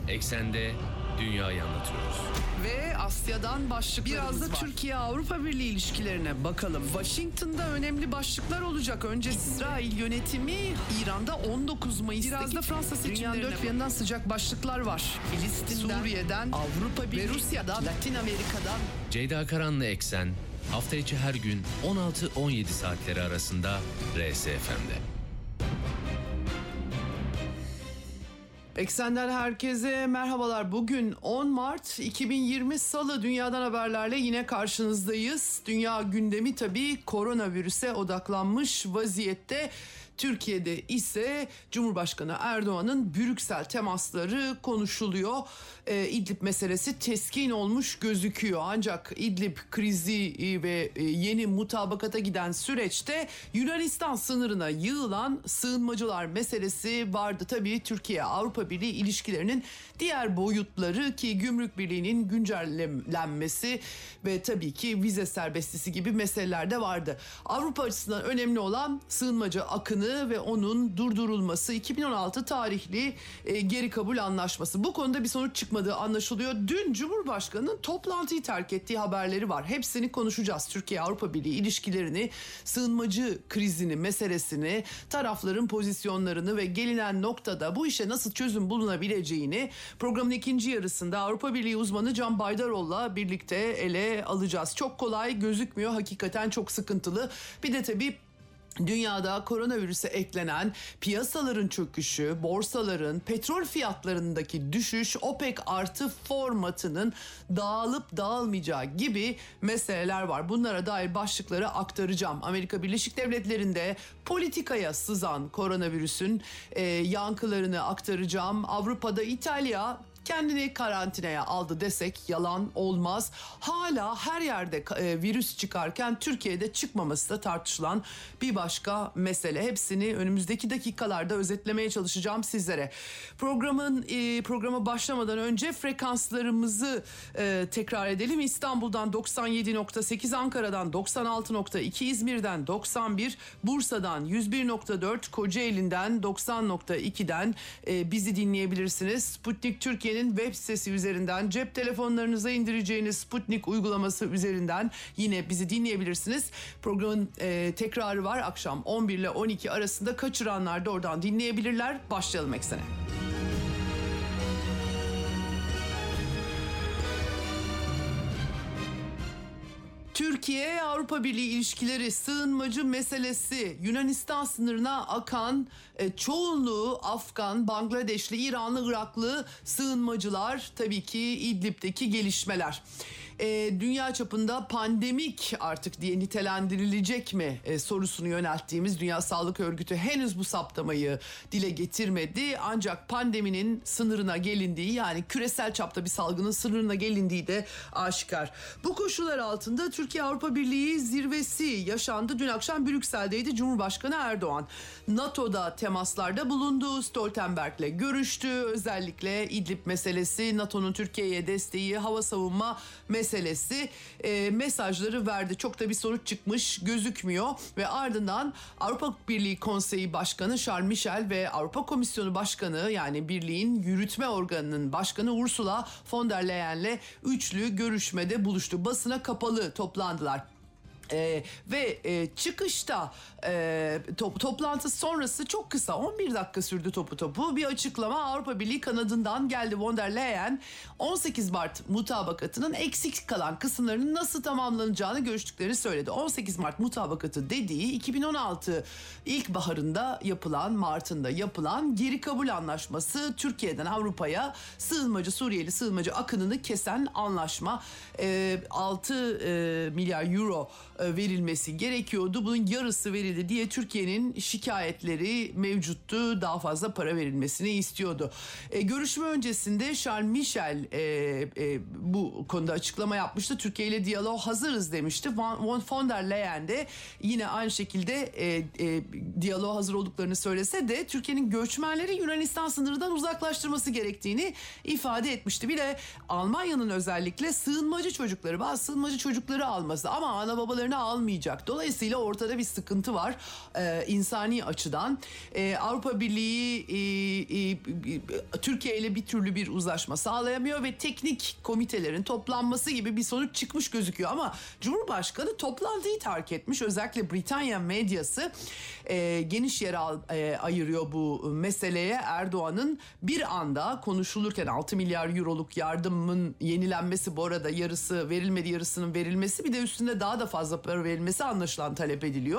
Eksende dünyayı anlatıyoruz. Ve Asya'dan başlıklarımız Biraz da var. Türkiye-Avrupa Birliği ilişkilerine bakalım. Washington'da önemli başlıklar olacak. Önce İsrail yönetimi, İran'da 19 Mayıs'taki Biraz da Fransa dünyanın seçimlerine dört bir yanından sıcak başlıklar var. Filistin'den, Suriye'den, Avrupa Birliği ve Rusya'dan, Latin Amerika'dan. Ceyda Karan'la Eksen hafta içi her gün 16-17 saatleri arasında RSFM'de. Eksenden herkese merhabalar. Bugün 10 Mart 2020 Salı, dünyadan haberlerle yine karşınızdayız. Dünya gündemi tabii koronavirüse odaklanmış vaziyette. Türkiye'de ise Cumhurbaşkanı Erdoğan'ın Brüksel temasları konuşuluyor. İdlib meselesi teskin olmuş gözüküyor. Ancak İdlib krizi ve yeni mutabakata giden süreçte Yunanistan sınırına yığılan sığınmacılar meselesi vardı. Tabii Türkiye-Avrupa Birliği ilişkilerinin diğer boyutları ki Gümrük Birliği'nin güncellenmesi ve tabii ki vize serbestisi gibi meseleler de vardı. Avrupa açısından önemli olan sığınmacı akını ve onun durdurulması, 2016 tarihli geri kabul anlaşması. Bu konuda bir sonuç çıkmadığı anlaşılıyor. Dün Cumhurbaşkanı'nın toplantıyı terk ettiği haberleri var. Hepsini konuşacağız. Türkiye-Avrupa Birliği ilişkilerini, sığınmacı krizini, meselesini, tarafların pozisyonlarını ve gelinen noktada bu işe nasıl çözüm bulunabileceğini programın ikinci yarısında Avrupa Birliği uzmanı Can Baydaroğlu'la birlikte ele alacağız. Çok kolay gözükmüyor, hakikaten çok sıkıntılı. Bir de tabii dünyada koronavirüse eklenen piyasaların çöküşü, borsaların, petrol fiyatlarındaki düşüş, OPEC artı formatının dağılıp dağılmayacağı gibi meseleler var. Bunlara dair başlıkları aktaracağım. Amerika Birleşik Devletleri'nde politikaya sızan koronavirüsün yankılarını aktaracağım. Avrupa'da İtalya kendini karantinaya aldı desek yalan olmaz. Hala her yerde virüs çıkarken Türkiye'de çıkmaması da tartışılan bir başka mesele. Hepsini önümüzdeki dakikalarda özetlemeye çalışacağım sizlere. Programa başlamadan önce frekanslarımızı tekrar edelim. İstanbul'dan 97.8, Ankara'dan 96.2, İzmir'den 91, Bursa'dan 101.4, Kocaeli'nden 90.2'den bizi dinleyebilirsiniz. Sputnik Türkiye'nin web sitesi üzerinden, cep telefonlarınıza indireceğiniz Sputnik uygulaması üzerinden yine bizi dinleyebilirsiniz. Programın tekrarı var akşam 11 ile 12 arasında, kaçıranlar da oradan dinleyebilirler. Başlayalım Eksen'e. Türkiye-Avrupa Birliği ilişkileri, sığınmacı meselesi, Yunanistan sınırına akan çoğunluğu Afgan, Bangladeşli, İranlı, Iraklı sığınmacılar, tabii ki İdlib'deki gelişmeler. Dünya çapında pandemik artık diye nitelendirilecek mi sorusunu yönelttiğimiz Dünya Sağlık Örgütü henüz bu saptamayı dile getirmedi. Ancak pandeminin sınırına gelindiği, yani küresel çapta bir salgının sınırına gelindiği de aşikar. Bu koşullar altında Türkiye-Avrupa Birliği zirvesi yaşandı. Dün akşam Brüksel'deydi Cumhurbaşkanı Erdoğan. NATO'da temaslarda bulundu, Stoltenberg'le görüştü. Özellikle İdlib meselesi, NATO'nun Türkiye'ye desteği, hava savunma meselesi mesajları verdi. Çok da bir sonuç çıkmış gözükmüyor ve ardından Avrupa Birliği Konseyi Başkanı Charles Michel ve Avrupa Komisyonu Başkanı, yani Birliğin yürütme organının başkanı Ursula von der Leyen'le üçlü görüşmede buluştu. Basına kapalı toplandılar. Çıkışta toplantı sonrası çok kısa 11 dakika sürdü topu bir açıklama Avrupa Birliği kanadından geldi. Von der Leyen 18 Mart mutabakatının eksik kalan kısımlarının nasıl tamamlanacağını görüştüklerini söyledi. 18 Mart mutabakatı dediği 2016 ilkbaharında Mart'ında yapılan geri kabul anlaşması, Türkiye'den Avrupa'ya Suriyeli sığınmacı akınını kesen anlaşma. 6 milyar euro verilmesi gerekiyordu. Bunun yarısı verildi diye Türkiye'nin şikayetleri mevcuttu. Daha fazla para verilmesini istiyordu. Görüşme öncesinde Charles Michel bu konuda açıklama yapmıştı. Türkiye ile diyalog hazırız demişti. Von der Leyen de yine aynı şekilde diyaloğa hazır olduklarını söylese de Türkiye'nin göçmenleri Yunanistan sınırından uzaklaştırması gerektiğini ifade etmişti. Bir de Almanya'nın özellikle bazı sığınmacı çocukları alması ama ana babaları kararlarını almayacak. Dolayısıyla ortada bir sıkıntı var insani açıdan. Avrupa Birliği Türkiye ile bir türlü bir uzlaşma sağlayamıyor ve teknik komitelerin toplanması gibi bir sonuç çıkmış gözüküyor. Ama Cumhurbaşkanı toplantıyı terk etmiş. Özellikle Britanya medyası geniş yer ayırıyor bu meseleye. Erdoğan'ın bir anda konuşulurken 6 milyar euroluk yardımın yenilenmesi, bu arada yarısı verilmedi, yarısının verilmesi, bir de üstünde daha da fazla para verilmesi anlaşılan talep ediliyor.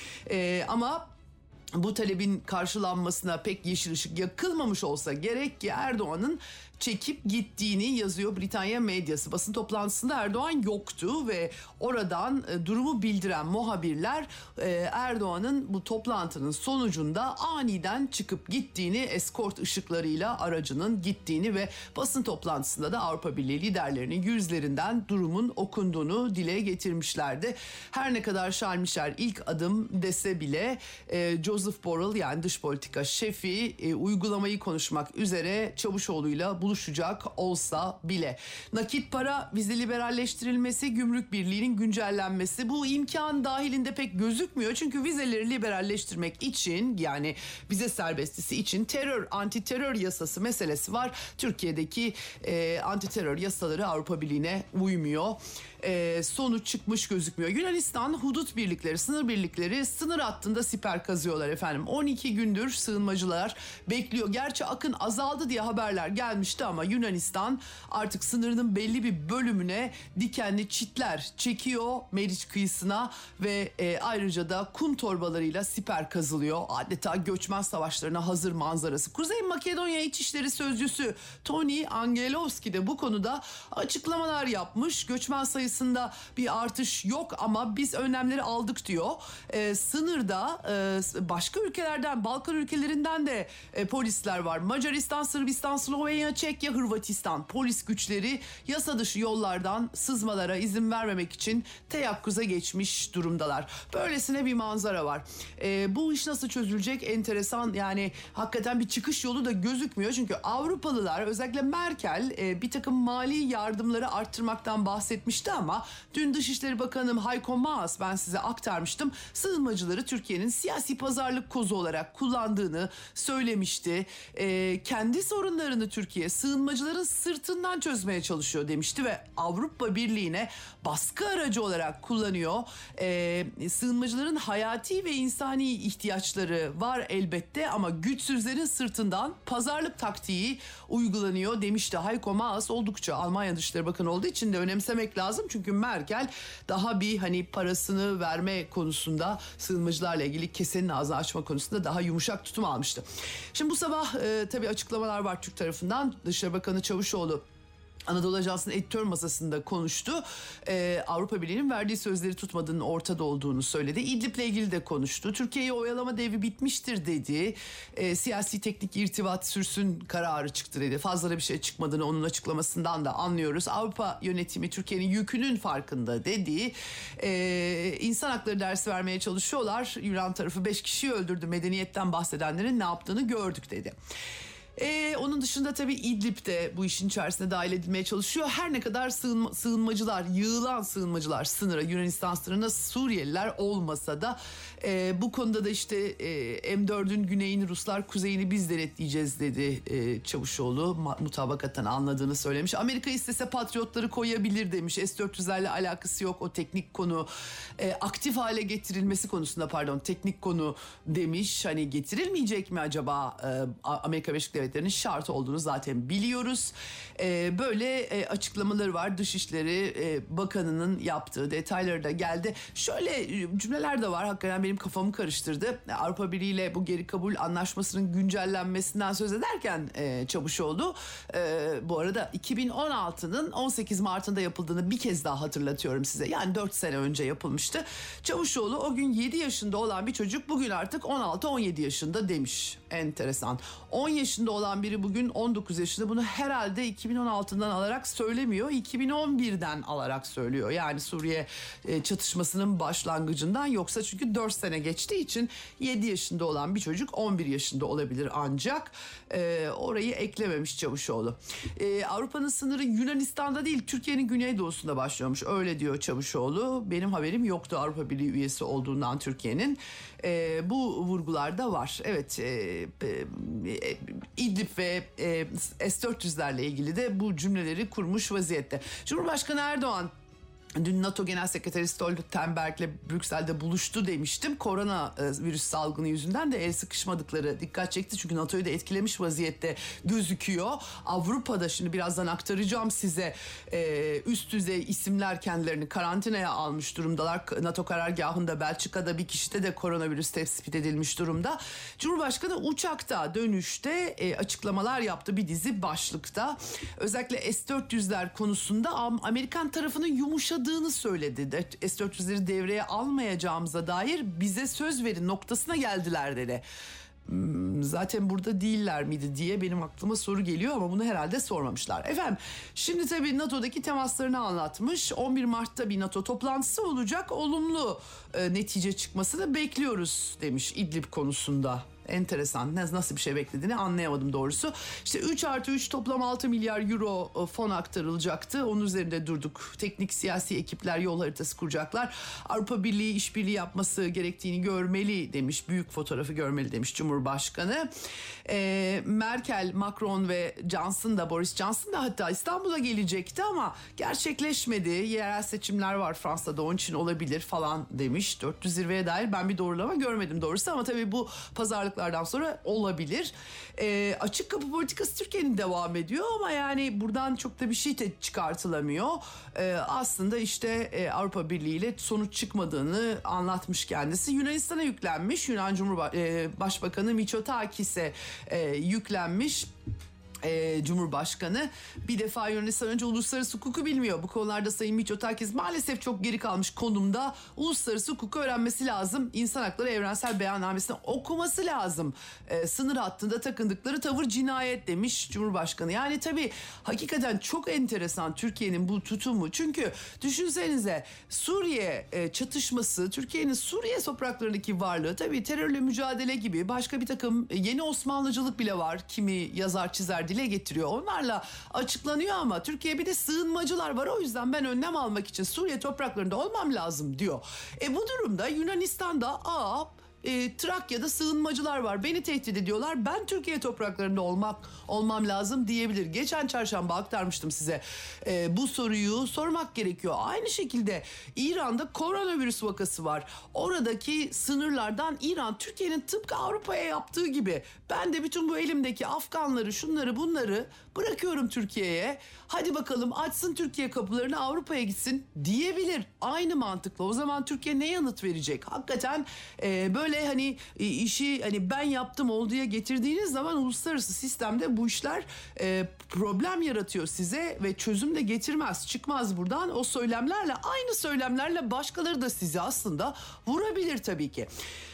Ama bu talebin karşılanmasına pek yeşil ışık yakılmamış olsa gerek ki Erdoğan'ın çekip gittiğini yazıyor Britanya medyası. Basın toplantısında Erdoğan yoktu ve oradan durumu bildiren muhabirler Erdoğan'ın bu toplantının sonucunda aniden çıkıp gittiğini, eskort ışıklarıyla aracının gittiğini ve basın toplantısında da Avrupa Birliği liderlerinin yüzlerinden durumun okunduğunu dile getirmişlerdi. Her ne kadar Charles Michel ilk adım dese bile Joseph Borrell, yani dış politika şefi, uygulamayı konuşmak üzere Çavuşoğlu'yla buluşacak olsa bile. Nakit para, vize liberalleştirilmesi, gümrük birliğinin güncellenmesi bu imkan dahilinde pek gözükmüyor. Çünkü vizeleri liberalleştirmek için, yani vize serbestisi için anti terör yasası meselesi var. Türkiye'deki anti terör yasaları Avrupa Birliği'ne uymuyor. Sonuç çıkmış gözükmüyor. Yunanistan hudut birlikleri, sınır birlikleri sınır hattında siper kazıyorlar efendim. 12 gündür sığınmacılar bekliyor. Gerçi akın azaldı diye haberler gelmişti ama Yunanistan artık sınırının belli bir bölümüne dikenli çitler çekiyor Meriç kıyısına ve ayrıca da kum torbalarıyla siper kazılıyor. Adeta göçmen savaşlarına hazır manzarası. Kuzey Makedonya İçişleri Sözcüsü Tony Angelovski de bu konuda açıklamalar yapmış. Göçmen sayısında bir artış yok ama biz önlemleri aldık diyor. Sınırda başka ülkelerden, Balkan ülkelerinden de polisler var. Macaristan, Sırbistan, Slovenya, Çekya, Hırvatistan polis güçleri yasa dışı yollardan sızmalara izin vermemek için teyakkuza geçmiş durumdalar. Böylesine bir manzara var. Bu iş nasıl çözülecek? Enteresan, yani hakikaten bir çıkış yolu da gözükmüyor. Çünkü Avrupalılar, özellikle Merkel bir takım mali yardımları arttırmaktan bahsetmişti ama dün Dışişleri Bakanı Heiko Maas, ben size aktarmıştım, sığınmacıları Türkiye'nin siyasi pazarlık kozu olarak kullandığını söylemişti. Kendi sorunlarını Türkiye sığınmacıların sırtından çözmeye çalışıyor demişti ve Avrupa Birliği'ne baskı aracı olarak kullanıyor. Sığınmacıların hayati ve insani ihtiyaçları var elbette ama güçsüzlerin sırtından pazarlık taktiği uygulanıyor demişti. Heiko Maas oldukça, Almanya Dışişleri Bakanı olduğu için de önemsemek lazım. Çünkü Merkel daha bir parasını verme konusunda, sığınmacılarla ilgili kesenin ağzını açma konusunda daha yumuşak tutum almıştı. Şimdi bu sabah tabii açıklamalar var Türk tarafından. Dışişleri Bakanı Çavuşoğlu Anadolu Ajansı'nın editör masasında konuştu. Avrupa Birliği'nin verdiği sözleri tutmadığının ortada olduğunu söyledi. İdlib'le ilgili de konuştu. Türkiye'ye oyalama devri bitmiştir dedi. Siyasi teknik irtibat sürsün kararı çıktı dedi. Fazla da bir şey çıkmadığını onun açıklamasından da anlıyoruz. Avrupa yönetimi Türkiye'nin yükünün farkında dedi. İnsan hakları dersi vermeye çalışıyorlar. Yunan tarafı 5 kişiyi öldürdü. Medeniyetten bahsedenlerin ne yaptığını gördük dedi. Onun dışında tabii İdlib de bu işin içerisine dahil edilmeye çalışıyor. Her ne kadar sığınmacılar, yığılan sığınmacılar sınıra, Yunanistan sınırına Suriyeliler olmasa da bu konuda da M4'ün güneyini Ruslar, kuzeyini biz denetleyeceğiz dedi Çavuşoğlu. Mutabakattan anladığını söylemiş. Amerika istese Patriotları koyabilir demiş. S-400'lerle alakası yok o teknik konu. Aktif hale getirilmesi konusunda teknik konu demiş. Getirilmeyecek mi acaba? Amerika Birleşik Devletleri'nin şart olduğunu zaten biliyoruz. Böyle açıklamaları var. Dışişleri Bakanı'nın yaptığı, detayları da geldi. Şöyle cümleler de var. Hakikaten benim kafamı karıştırdı. Avrupa Birliği ile bu geri kabul anlaşmasının güncellenmesinden söz ederken Çavuşoğlu, bu arada 2016'nın 18 Mart'ında yapıldığını bir kez daha hatırlatıyorum size. Yani 4 sene önce yapılmıştı. Çavuşoğlu o gün 7 yaşında olan bir çocuk bugün artık 16-17 yaşında demiş. Enteresan. 10 yaşında yaşında olan biri bugün 19 yaşında. Bunu herhalde 2016'dan alarak söylemiyor. 2011'den alarak söylüyor. Yani Suriye çatışmasının başlangıcından, yoksa çünkü 4 sene geçtiği için 7 yaşında olan bir çocuk 11 yaşında olabilir ancak. Orayı eklememiş Çavuşoğlu. Avrupa'nın sınırı Yunanistan'da değil, Türkiye'nin güneydoğusunda başlıyormuş. Öyle diyor Çavuşoğlu. Benim haberim yoktu Avrupa Birliği üyesi olduğundan Türkiye'nin. Bu vurgularda var. Evet, İdlib ve S-400'lerle ilgili de bu cümleleri kurmuş vaziyette. Cumhurbaşkanı Erdoğan dün NATO Genel Sekreteri Stoltenberg'le Brüksel'de buluştu demiştim. Korona virüs salgını yüzünden de el sıkışmadıkları dikkat çekti. Çünkü NATO'yu da etkilemiş vaziyette gözüküyor. Avrupa'da, şimdi birazdan aktaracağım size, üst düzey isimler kendilerini karantinaya almış durumdalar. NATO karargahında Belçika'da bir kişide de koronavirüs tespit edilmiş durumda. Cumhurbaşkanı uçakta dönüşte açıklamalar yaptı, bir dizi başlıkta. Özellikle S-400'ler konusunda Amerikan tarafının yumuşadığını söyledi. S-400'leri devreye almayacağımıza dair bize söz verin noktasına geldiler dedi. Zaten burada değiller miydi diye benim aklıma soru geliyor ama bunu herhalde sormamışlar. Efendim, şimdi tabii NATO'daki temaslarını anlatmış. 11 Mart'ta bir NATO toplantısı olacak. Olumlu netice çıkmasını bekliyoruz demiş İdlib konusunda. Enteresan. Nasıl bir şey beklediğini anlayamadım doğrusu. İşte 3+3 toplam 6 milyar euro fon aktarılacaktı. Onun üzerinde durduk. Teknik siyasi ekipler yol haritası kuracaklar. Avrupa Birliği işbirliği yapması gerektiğini görmeli demiş. Büyük fotoğrafı görmeli demiş Cumhurbaşkanı. Merkel, Macron ve Boris Johnson da hatta İstanbul'a gelecekti ama gerçekleşmedi. Yerel seçimler var Fransa'da, onun için olabilir falan demiş. 400 zirveye dair ben bir doğrulama görmedim doğrusu ama tabii bu pazarlıklardan sonra olabilir. Açık kapı politikası Türkiye'nin devam ediyor ama yani buradan çok da bir şey çıkartılamıyor. Aslında işte Avrupa Birliği ile sonuç çıkmadığını anlatmış kendisi. Yunanistan'a yüklenmiş. Yunan Başbakanı Mitsotakis'e yüklenmiş. Cumhurbaşkanı bir defa Yunanistan önce uluslararası hukuku bilmiyor. Bu konularda Sayın Mitsotakis maalesef çok geri kalmış konumda. Uluslararası hukuku öğrenmesi lazım. İnsan Hakları Evrensel Beyannamesi'ni okuması lazım. Sınır hattında takındıkları tavır cinayet demiş Cumhurbaşkanı. Yani tabii hakikaten çok enteresan Türkiye'nin bu tutumu. Çünkü düşünsenize, Suriye çatışması, Türkiye'nin Suriye topraklarındaki varlığı, tabii terörle mücadele gibi başka bir takım yeni Osmanlıcılık bile var. Kimi yazar çizer dile getiriyor. Onlarla açıklanıyor ama Türkiye bir de sığınmacılar var. O yüzden ben önlem almak için Suriye topraklarında olmam lazım diyor. Bu durumda Yunanistan'da Trakya'da sığınmacılar var. Beni tehdit ediyorlar. Ben Türkiye topraklarında olmam lazım diyebilir. Geçen çarşamba aktarmıştım size. Bu soruyu sormak gerekiyor. Aynı şekilde İran'da koronavirüs vakası var. Oradaki sınırlardan İran, Türkiye'nin tıpkı Avrupa'ya yaptığı gibi, ben de bütün bu elimdeki Afganları, şunları bunları bırakıyorum Türkiye'ye. Hadi bakalım açsın Türkiye kapılarını, Avrupa'ya gitsin diyebilir. Aynı mantıkla. O zaman Türkiye ne yanıt verecek? Hakikaten böyle hani işi hani ben yaptım olduğuya getirdiğiniz zaman uluslararası sistemde bu işler problem yaratıyor size ve çözüm de getirmez. Çıkmaz buradan. O söylemlerle, aynı söylemlerle başkaları da sizi aslında vurabilir tabii ki.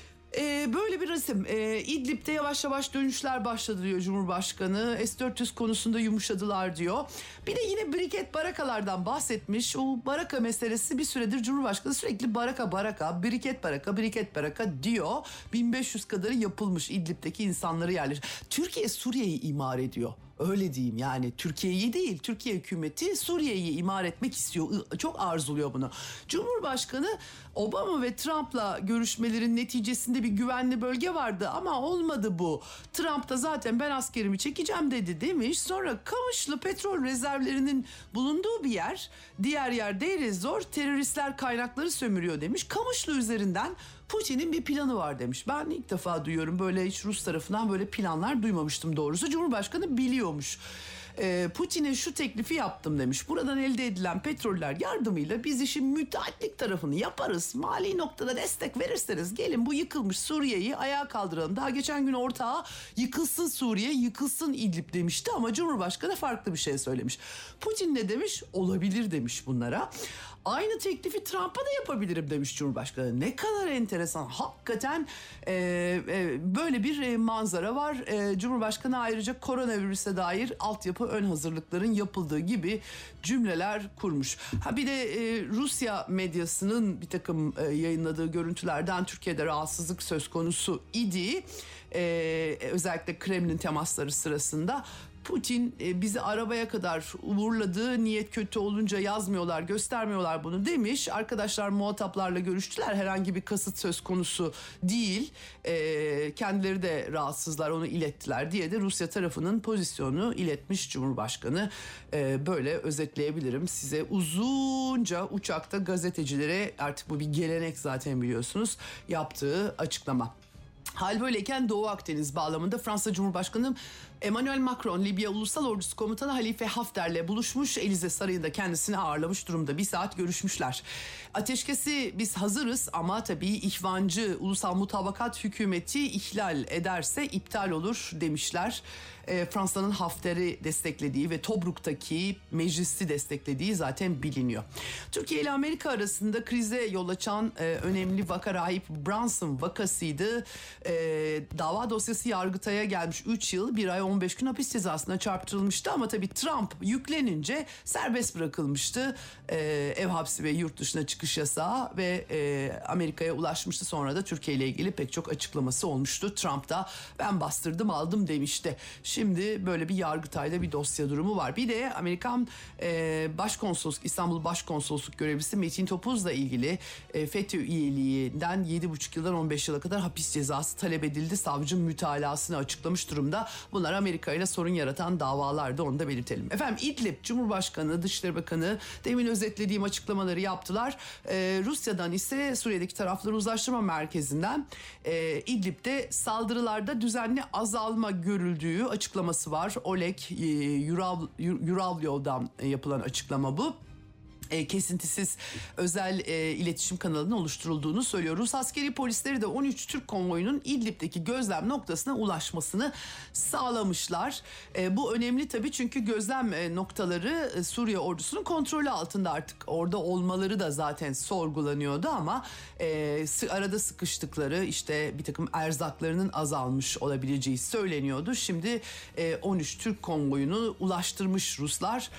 Böyle bir resim. İdlib'de yavaş yavaş dönüşler başladı diyor Cumhurbaşkanı. S-400 konusunda yumuşadılar diyor. Bir de yine briket barakalardan bahsetmiş. O baraka meselesi bir süredir Cumhurbaşkanı sürekli briket baraka diyor. 1500 kadarı yapılmış İdlib'deki insanları yerleştir. Türkiye Suriye'yi imar ediyor. Öyle diyeyim, yani Türkiye'yi değil, Türkiye hükümeti Suriye'yi imar etmek istiyor. Çok arzuluyor bunu. Cumhurbaşkanı Obama ve Trump'la görüşmelerin neticesinde bir güvenli bölge vardı ama olmadı bu. Trump da zaten ben askerimi çekeceğim dedi demiş. Sonra Kamışlı petrol rezervlerinin bulunduğu bir yer, diğer yer Deir ez-Zor, teröristler kaynakları sömürüyor demiş. Kamışlı üzerinden Putin'in bir planı var demiş. Ben ilk defa duyuyorum, böyle hiç Rus tarafından böyle planlar duymamıştım doğrusu. Cumhurbaşkanı biliyormuş. Putin'e şu teklifi yaptım demiş. Buradan elde edilen petroller yardımıyla biz işin müteahhitlik tarafını yaparız. Mali noktada destek verirseniz gelin bu yıkılmış Suriye'yi ayağa kaldıralım. Daha geçen gün ortağı yıkılsın Suriye, yıkılsın İdlib demişti ama Cumhurbaşkanı farklı bir şey söylemiş. Putin ne demiş? Olabilir demiş bunlara. Aynı teklifi Trump'a da yapabilirim demiş Cumhurbaşkanı. Ne kadar enteresan. Hakikaten böyle bir manzara var. Cumhurbaşkanı ayrıca koronavirüse dair altyapı ön hazırlıkların yapıldığı gibi cümleler kurmuş. Bir de Rusya medyasının bir takım yayınladığı görüntülerden Türkiye'de rahatsızlık söz konusu idi. Özellikle Kremlin temasları sırasında. Putin bizi arabaya kadar uğurladı, niyet kötü olunca yazmıyorlar, göstermiyorlar bunu demiş. Arkadaşlar muhataplarla görüştüler, herhangi bir kasıt söz konusu değil. Kendileri de rahatsızlar, onu ilettiler diye de Rusya tarafının pozisyonunu iletmiş Cumhurbaşkanı. Böyle özetleyebilirim size. Uzunca uçakta gazetecilere, artık bu bir gelenek zaten biliyorsunuz, yaptığı açıklama. Hal böyleyken Doğu Akdeniz bağlamında Fransa Cumhurbaşkanı Emmanuel Macron, Libya Ulusal Ordusu Komutanı Halife Hafter'le buluşmuş. Elize Sarayı'nda kendisini ağırlamış durumda. 1 saat görüşmüşler. Ateşkesi biz hazırız ama tabii ihvancı Ulusal Mutabakat Hükümeti ihlal ederse iptal olur demişler. Fransa'nın Hafter'i desteklediği ve Tobruk'taki meclisi desteklediği zaten biliniyor. Türkiye ile Amerika arasında krize yol açan önemli vaka Rahip Brunson vakasıydı. Dava dosyası Yargıtay'a gelmiş. 3 yıl 1 ay 15 gün hapis cezasına çarptırılmıştı ama tabii Trump yüklenince serbest bırakılmıştı. Ev hapsi ve yurt dışına çıkış yasağı ve Amerika'ya ulaşmıştı. Sonra da Türkiye ile ilgili pek çok açıklaması olmuştu. Trump da ben bastırdım aldım demişti. Şimdi böyle bir Yargıtay'da bir dosya durumu var. Bir de Amerikan Başkonsolosluk, İstanbul Başkonsolosluk görevlisi Metin Topuz'la ilgili FETÖ üyeliğinden 7,5 yıldan 15 yıla kadar hapis cezası talep edildi. Savcı mütalasını açıklamış durumda. Bunlar Amerika ile sorun yaratan davalardı, onu da belirtelim. Efendim İdlib Cumhurbaşkanı, Dışişleri Bakanı demin özetlediğim açıklamaları yaptılar. Rusya'dan ise Suriye'deki tarafları uzlaştırma merkezinden İdlib'de saldırılarda düzenli azalma görüldüğü açıklaması var. Oleg Yuravlyov'dan yapılan açıklama bu. Kesintisiz özel iletişim kanalının oluşturulduğunu söylüyor. Rus askeri polisleri de 13 Türk konvoyunun İdlib'deki gözlem noktasına ulaşmasını sağlamışlar. Bu önemli tabii çünkü gözlem noktaları Suriye ordusunun kontrolü altında, artık orada olmaları da zaten sorgulanıyordu ama arada sıkıştıkları, işte bir takım erzaklarının azalmış olabileceği söyleniyordu. Şimdi 13 Türk konvoyunu ulaştırmış Ruslar.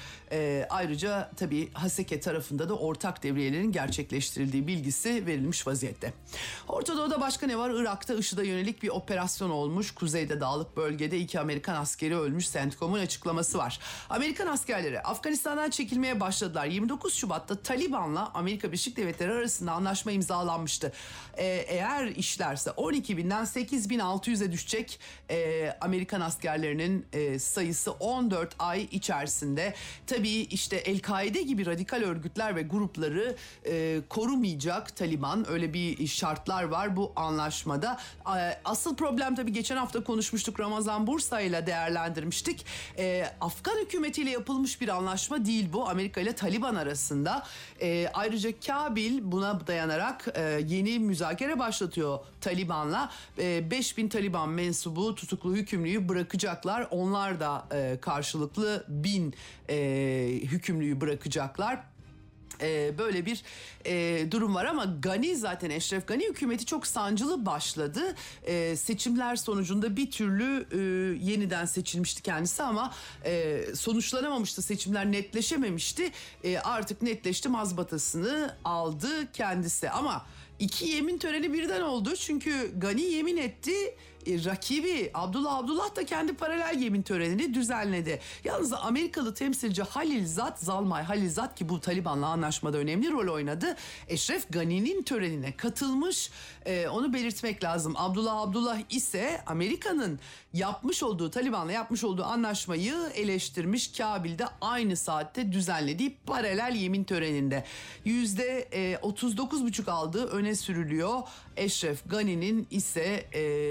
Ayrıca tabii Haseke tarafında da ortak devriyelerin gerçekleştirildiği bilgisi verilmiş vaziyette. Orta Doğu'da başka ne var? Irak'ta IŞİD'e yönelik bir operasyon olmuş. Kuzeyde dağlık bölgede 2 Amerikan askeri ölmüş. CENTCOM'un açıklaması var. Amerikan askerleri Afganistan'dan çekilmeye başladılar. 29 Şubat'ta Taliban'la Amerika Birleşik Devletleri arasında anlaşma imzalanmıştı. Eğer işlerse 12.000'den 8.600'e düşecek Amerikan askerlerinin sayısı 14 ay içerisinde. Tabii işte El-Kaide gibi radikal örgütler ve grupları korumayacak Taliban. Öyle bir şartlar var bu anlaşmada. Asıl problem tabii geçen hafta konuşmuştuk. Ramazan Bursa ile değerlendirmiştik. Afgan hükümetiyle yapılmış bir anlaşma değil bu. Amerika ile Taliban arasında. Ayrıca Kabil buna dayanarak yeni müzakere başlatıyor Taliban'la. 5.000 Taliban mensubu tutuklu hükümlüyü bırakacaklar. Onlar da karşılıklı 1.000 hükümlüyü bırakacaklar. Böyle bir durum var ama Gani, zaten Eşref Gani hükümeti çok sancılı başladı. Seçimler sonucunda bir türlü yeniden seçilmişti kendisi ama sonuçlanamamıştı. Seçimler netleşememişti. Artık netleşti, mazbatasını aldı kendisi ama 2 yemin töreni birden oldu. Çünkü Gani yemin etti. Rakibi Abdullah da kendi paralel yemin törenini düzenledi. Yalnız Amerikalı temsilci Zalmay Halilzad ki bu Taliban'la anlaşmada önemli rol oynadı. Eşref Gani'nin törenine katılmış. Onu belirtmek lazım. Abdullah ise Amerika'nın Taliban'la yapmış olduğu anlaşmayı eleştirmiş. Kabil'de aynı saatte düzenlediği paralel yemin töreninde %39,5 aldığı öne sürülüyor. Eşref Gani'nin ise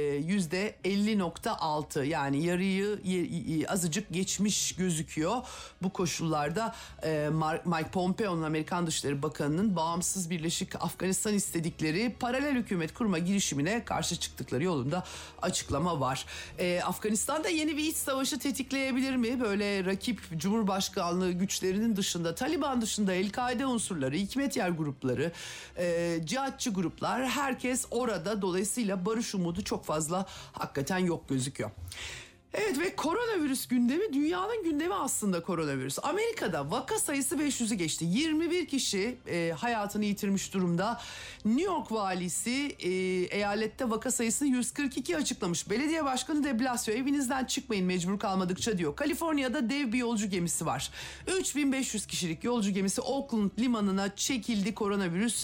%50.6, yani yarıyı azıcık geçmiş gözüküyor. Bu koşullarda Mike Pompeo'nun, Amerikan Dışişleri Bakanı'nın bağımsız Birleşik Afganistan istedikleri paralel hükümet kurma girişimine karşı çıktıkları yolunda açıklama var. Afganistan'da yeni bir iç savaşı tetikleyebilir mi? Böyle rakip Cumhurbaşkanlığı güçlerinin dışında, Taliban dışında El-Kaide unsurları, hikmetyer grupları, cihatçı gruplar, herkes orada. Dolayısıyla barış umudu çok fazla hakikaten yok gözüküyor. Evet, ve koronavirüs gündemi, dünyanın gündemi aslında koronavirüs. Amerika'da vaka sayısı 500'ü geçti. 21 kişi hayatını yitirmiş durumda. New York valisi eyalette vaka sayısını 142 açıklamış. Belediye başkanı de Blasio evinizden çıkmayın mecbur kalmadıkça diyor. Kaliforniya'da dev bir yolcu gemisi var. 3500 kişilik yolcu gemisi Oakland limanına çekildi koronavirüs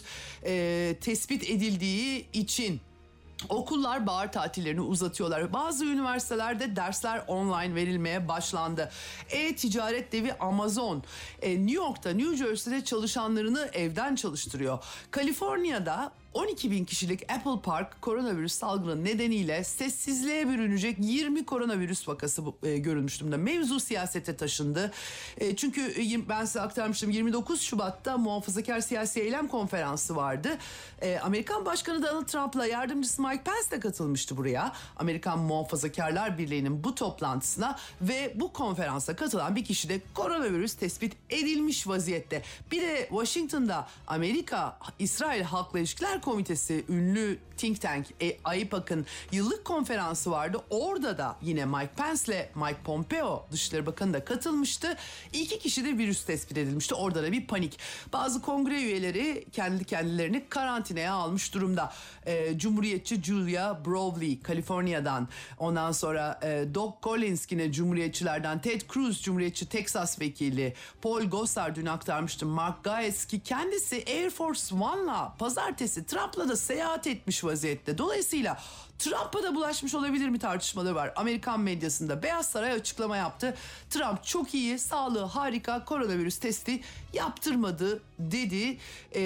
tespit edildiği için. Okullar bahar tatillerini uzatıyorlar. Bazı üniversitelerde dersler online verilmeye başlandı. E-ticaret devi Amazon New York'ta, New Jersey'de çalışanlarını evden çalıştırıyor. Kaliforniya'da 12 bin kişilik Apple Park koronavirüs salgını nedeniyle sessizliğe bürünecek 20 koronavirüs vakası görülmüş durumda. Mevzu siyasete taşındı. Çünkü ben size aktarmıştım, 29 Şubat'ta Muhafazakar Siyasi Eylem Konferansı vardı. Amerikan Başkanı Donald Trump'la yardımcısı Mike Pence de katılmıştı buraya. Amerikan Muhafazakarlar Birliği'nin bu toplantısına ve bu konferansa katılan bir kişi de koronavirüs tespit edilmiş vaziyette. Bir de Washington'da Amerika-İsrail Halkla İlişkiler Komitesi, ünlü think tank AIPAC'ın yıllık konferansı vardı. Orada da yine Mike Pence'le Mike Pompeo Dışişleri Bakanı da katılmıştı. 2 kişi de virüs tespit edilmişti. Orada da bir panik. Bazı kongre üyeleri kendilerini karantinaya almış durumda. Cumhuriyetçi Julia Browley Kaliforniya'dan, ondan sonra Doug Collins yine Cumhuriyetçilerden, Ted Cruz Cumhuriyetçi Texas vekili, Paul Gosar dün aktarmıştım, Mark Gayes ki kendisi Air Force One'la pazartesi Trump'la da seyahat etmiş vaziyette. Dolayısıyla Trump'a da bulaşmış olabilir mi tartışmaları var Amerikan medyasında. Beyaz Saray açıklama yaptı. Trump çok iyi, sağlığı harika, koronavirüs testi yaptırmadı dedi.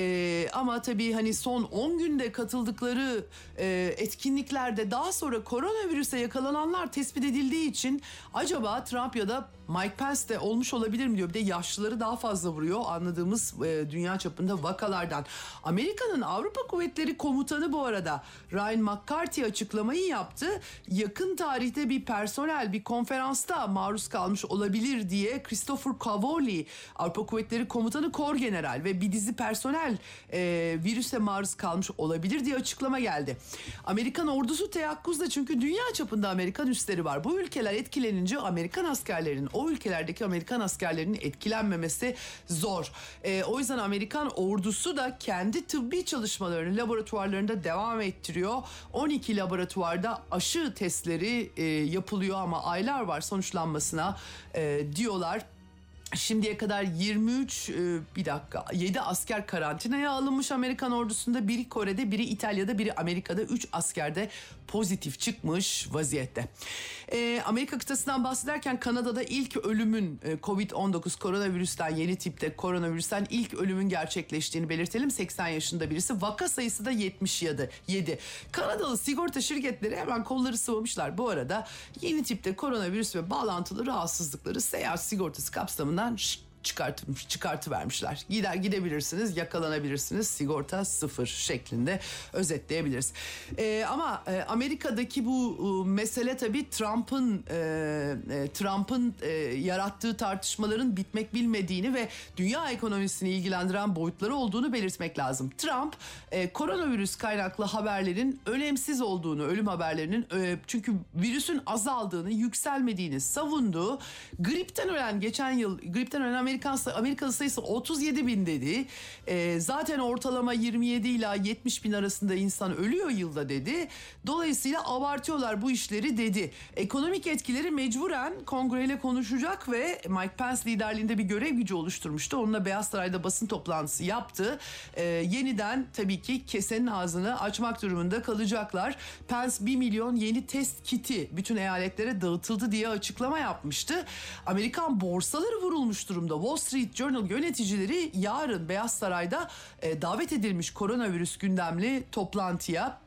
Ama tabii hani son 10 günde katıldıkları etkinliklerde daha sonra koronavirüse yakalananlar tespit edildiği için acaba Trump ya da Mike Pence de olmuş olabilir mi diyor. Bir de yaşlıları daha fazla vuruyor anladığımız dünya çapında vakalardan. Amerika'nın Avrupa Kuvvetleri Komutanı bu arada Ryan McCarthy açıklamayı yaptı. Yakın tarihte bir konferansta maruz kalmış olabilir diye Christopher Cavoli, Avrupa Kuvvetleri Komutanı Kor General ve bir dizi personel virüse maruz kalmış olabilir diye açıklama geldi. Amerikan ordusu teyakkuzda, çünkü dünya çapında Amerikan üsleri var. Bu ülkeler etkilenince o ülkelerdeki Amerikan askerlerinin etkilenmemesi zor. O yüzden Amerikan ordusu da kendi tıbbi çalışmalarını laboratuvarlarında devam ettiriyor. 12 laboratuvarda aşı testleri yapılıyor ama aylar var sonuçlanmasına diyorlar. Şimdiye kadar 7 asker karantinaya alınmış Amerikan ordusunda. Biri Kore'de, biri İtalya'da, biri Amerika'da, 3 asker de pozitif çıkmış vaziyette. Amerika kıtasından bahsederken Kanada'da ilk ölümün Covid-19 koronavirüsten, yeni tipte koronavirüsten ilk ölümün gerçekleştiğini belirtelim. 80 yaşında birisi. Vaka sayısı da 77. Kanadalı sigorta şirketleri hemen kolları sıvamışlar. Bu arada yeni tipte koronavirüs ve bağlantılı rahatsızlıkları seyahat sigortası kapsamından çıkartıvermişler. Gidebilirsiniz, yakalanabilirsiniz, sigorta 0 şeklinde özetleyebiliriz. Ama Amerika'daki bu mesele tabii Trump'ın yarattığı tartışmaların bitmek bilmediğini ve dünya ekonomisini ilgilendiren boyutları olduğunu belirtmek lazım. Trump koronavirüs kaynaklı haberlerin önemsiz olduğunu, ölüm haberlerinin çünkü virüsün azaldığını, yükselmediğini savundu. Gripten ölen Amerikalı sayısı 37 bin dedi. Zaten ortalama 27 ila 70 bin arasında insan ölüyor yılda dedi. Dolayısıyla abartıyorlar bu işleri dedi. Ekonomik etkileri mecburen kongreyle konuşacak ve Mike Pence liderliğinde bir görev gücü oluşturmuştu. Onunla Beyaz Saray'da basın toplantısı yaptı. Yeniden tabii ki kesenin ağzını açmak durumunda kalacaklar. Pence 1 milyon yeni test kiti bütün eyaletlere dağıtıldı diye açıklama yapmıştı. Amerikan borsaları vurulmuş durumda. Wall Street Journal yöneticileri yarın Beyaz Saray'da davet edilmiş koronavirüs gündemli toplantıya.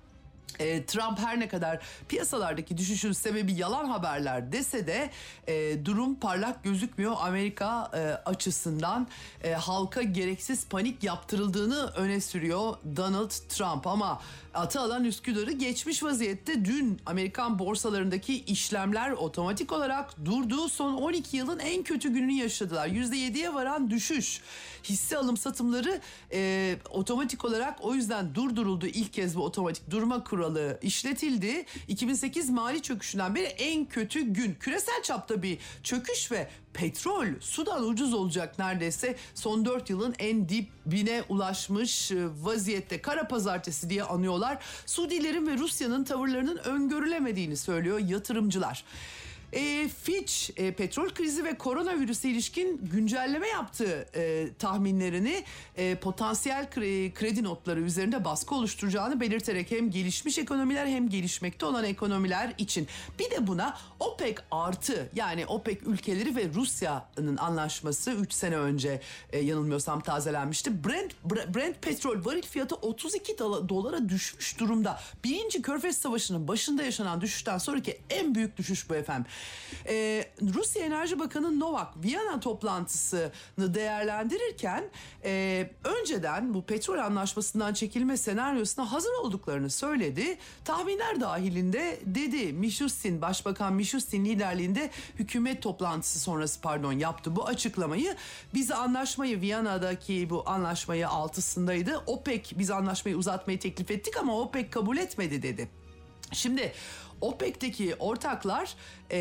Trump her ne kadar piyasalardaki düşüşün sebebi yalan haberler dese de durum parlak gözükmüyor. Amerika açısından halka gereksiz panik yaptırıldığını öne sürüyor Donald Trump. Ama atı alan Üsküdar'ı geçmiş vaziyette. Dün Amerikan borsalarındaki işlemler otomatik olarak durdu. Son 12 yılın en kötü gününü yaşadılar. %7'ye varan düşüş. Hisse alım satımları otomatik olarak o yüzden durduruldu. İlk kez bu otomatik durma kuralı işletildi. 2008 mali çöküşünden beri en kötü gün. Küresel çapta bir çöküş ve petrol sudan ucuz olacak neredeyse. Son 4 yılın en dibine ulaşmış vaziyette. Kara pazartesi diye anıyorlar. Suudilerin ve Rusya'nın tavırlarının öngörülemediğini söylüyor yatırımcılar. Fitch petrol krizi ve koronavirüse ilişkin güncelleme yaptı tahminlerini, potansiyel kredi notları üzerinde baskı oluşturacağını belirterek hem gelişmiş ekonomiler hem gelişmekte olan ekonomiler için. Bir de buna OPEC artı, yani OPEC ülkeleri ve Rusya'nın anlaşması 3 sene önce yanılmıyorsam tazelenmişti. Brent petrol varil fiyatı 32 dolara düşmüş durumda. Birinci Körfez Savaşı'nın başında yaşanan düşüşten sonraki en büyük düşüş bu efendim. Rusya Enerji Bakanı Novak Viyana toplantısını değerlendirirken önceden bu petrol anlaşmasından çekilme senaryosuna hazır olduklarını söyledi. Tahminler dahilinde dedi. Başbakan Mishustin liderliğinde hükümet toplantısı sonrası yaptı bu açıklamayı. Biz anlaşmayı, Viyana'daki bu anlaşmayı 6'sındaydı. OPEC, biz anlaşmayı uzatmayı teklif ettik ama OPEC kabul etmedi dedi. Şimdi OPEC'teki ortaklar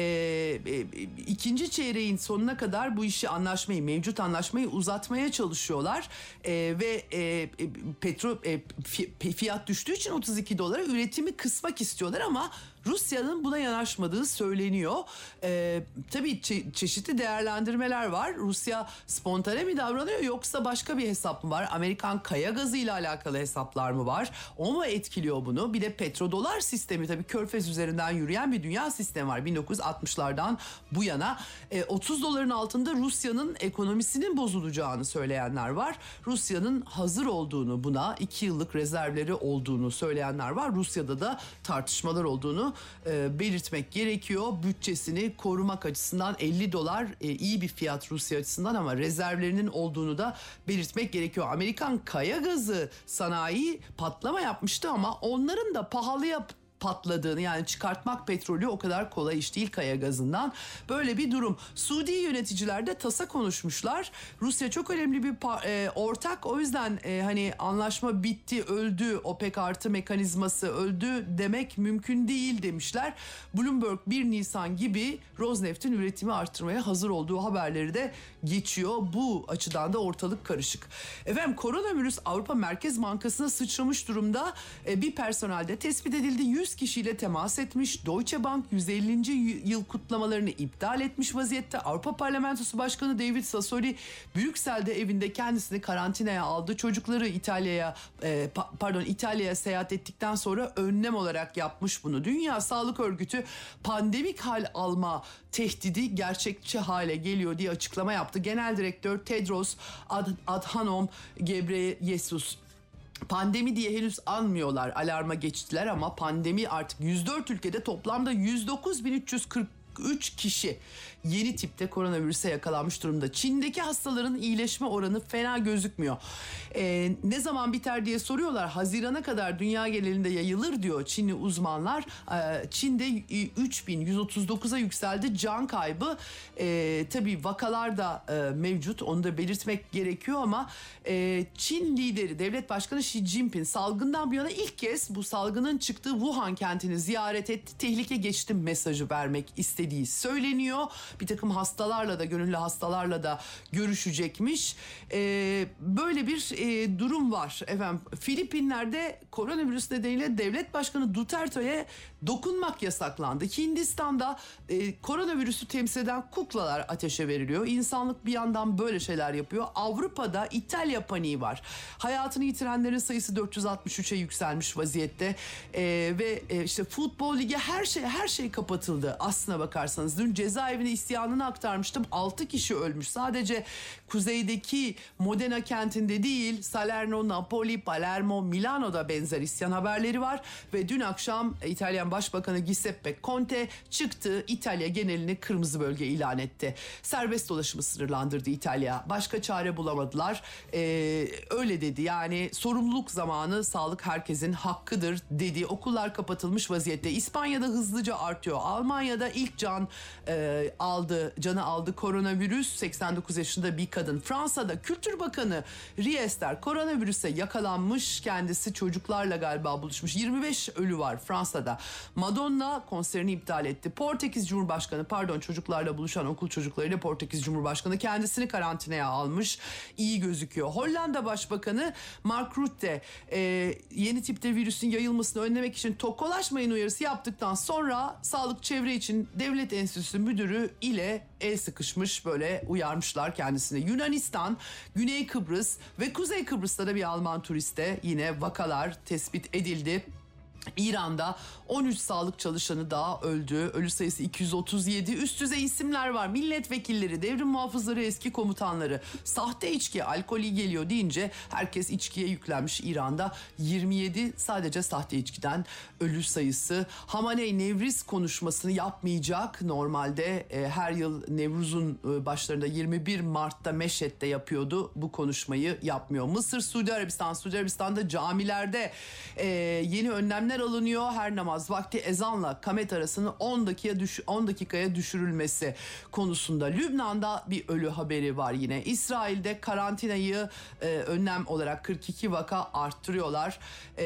ikinci çeyreğin sonuna kadar bu mevcut anlaşmayı uzatmaya çalışıyorlar ve petrol fiyat düştüğü için 32 dolara üretimi kısmak istiyorlar ama Rusya'nın buna yanaşmadığı söyleniyor. Tabii çeşitli değerlendirmeler var. Rusya spontane mi davranıyor yoksa başka bir hesap mı var? Amerikan kaya gazı ile alakalı hesaplar mı var? O mu etkiliyor bunu? Bir de petrodolar sistemi, tabii Körfez üzerinden yürüyen bir dünya sistemi var. 1960'lardan bu yana 30 doların altında Rusya'nın ekonomisinin bozulacağını söyleyenler var. Rusya'nın hazır olduğunu, buna 2 yıllık rezervleri olduğunu söyleyenler var. Rusya'da da tartışmalar olduğunu belirtmek gerekiyor. Bütçesini korumak açısından 50 dolar iyi bir fiyat Rusya açısından ama rezervlerinin olduğunu da belirtmek gerekiyor. Amerikan kaya gazı sanayi patlama yapmıştı ama onların da pahalıya patladığını, yani çıkartmak petrolü o kadar kolay iş değil kaya gazından. Böyle bir durum. Suudi yöneticiler de tasa konuşmuşlar. Rusya çok önemli bir ortak. O yüzden hani anlaşma bitti, öldü, OPEC artı mekanizması öldü demek mümkün değil demişler. Bloomberg 1 Nisan gibi Rosneft'in üretimi arttırmaya hazır olduğu haberleri de geçiyor. Bu açıdan da ortalık karışık. Efendim, koronavirüs Avrupa Merkez Bankası'na sıçramış durumda. Bir personelde tespit edildi. 100 kişiyle temas etmiş. Deutsche Bank 150. yıl kutlamalarını iptal etmiş vaziyette. Avrupa Parlamentosu Başkanı David Sassoli Brüksel'de evinde kendisini karantinaya aldı. Çocukları İtalya'ya seyahat ettikten sonra önlem olarak yapmış bunu. Dünya Sağlık Örgütü pandemik hal alma tehdidi gerçekçi hale geliyor diye açıklama yaptı. Genel Direktör Tedros Adhanom Ghebreyesus pandemi diye henüz anmıyorlar, alarma geçtiler ama pandemi artık 104 ülkede toplamda 109.343 kişi yeni tipte koronavirüse yakalanmış durumda. Çin'deki hastaların iyileşme oranı fena gözükmüyor. Ne zaman biter diye soruyorlar. Hazirana kadar dünya genelinde yayılır diyor Çinli uzmanlar. Çin'de 3.139'a yükseldi can kaybı. Tabii vakalar da mevcut. Onu da belirtmek gerekiyor ama Çin lideri, devlet başkanı Xi Jinping salgından bu yana ilk kez bu salgının çıktığı Wuhan kentini ziyaret etti. Tehlike geçti mesajı vermek istediği söyleniyor. Bir takım hastalarla da, gönüllü hastalarla da görüşecekmiş. Böyle bir durum var. Efendim, Filipinler'de koronavirüs nedeniyle devlet başkanı Duterte'ye dokunmak yasaklandı. Hindistan'da koronavirüsü temsil eden kuklalar ateşe veriliyor. İnsanlık bir yandan böyle şeyler yapıyor. Avrupa'da İtalya paniği var. Hayatını yitirenlerin sayısı 463'e yükselmiş vaziyette. Ve işte futbol ligi, her şey kapatıldı aslına bakarsanız. Dün cezaevine isyanını aktarmıştım. 6 kişi ölmüş. Sadece kuzeydeki Modena kentinde değil, Salerno, Napoli, Palermo, Milano'da benzer isyan haberleri var. Ve dün akşam İtalyan Başbakanı Giuseppe Conte çıktı, İtalya genelini kırmızı bölge ilan etti. Serbest dolaşımı sınırlandırdı İtalya. Başka çare bulamadılar. Öyle dedi, yani sorumluluk zamanı, sağlık herkesin hakkıdır dedi. Okullar kapatılmış vaziyette. İspanya'da hızlıca artıyor. Almanya'da ilk canı aldı koronavirüs. 89 yaşında bir kadın. Fransa'da Kültür Bakanı Riester koronavirüse yakalanmış. Kendisi çocuklarla galiba buluşmuş. 25 ölü var Fransa'da. Madonna konserini iptal etti. Çocuklarla buluşan okul çocuklarıyla Portekiz Cumhurbaşkanı kendisini karantinaya almış. İyi gözüküyor. Hollanda Başbakanı Mark Rutte yeni tipte virüsün yayılmasını önlemek için tokalaşmayın uyarısı yaptıktan sonra Sağlık Çevre için Devlet Enstitüsü Müdürü ile el sıkışmış, böyle uyarmışlar kendisini. Yunanistan, Güney Kıbrıs ve Kuzey Kıbrıs'ta da bir Alman turiste yine vakalar tespit edildi. İran'da 13 sağlık çalışanı daha öldü. Ölü sayısı 237. Üst düzey isimler var. Milletvekilleri, devrim muhafızları, eski komutanları. Sahte içki, alkol iyi geliyor deyince herkes içkiye yüklenmiş İran'da. 27 sadece sahte içkiden ölü sayısı. Hamaney Nevriz konuşmasını yapmayacak. Normalde her yıl Nevruz'un başlarında 21 Mart'ta Meşhed'de yapıyordu. Bu konuşmayı yapmıyor. Mısır, Suudi Arabistan'da camilerde yeni önlemler alınıyor. Her namaz vakti ezanla kamet arasını 10 dakikaya düşürülmesi konusunda. Lübnan'da bir ölü haberi var yine. İsrail'de karantinayı önlem olarak 42 vaka arttırıyorlar.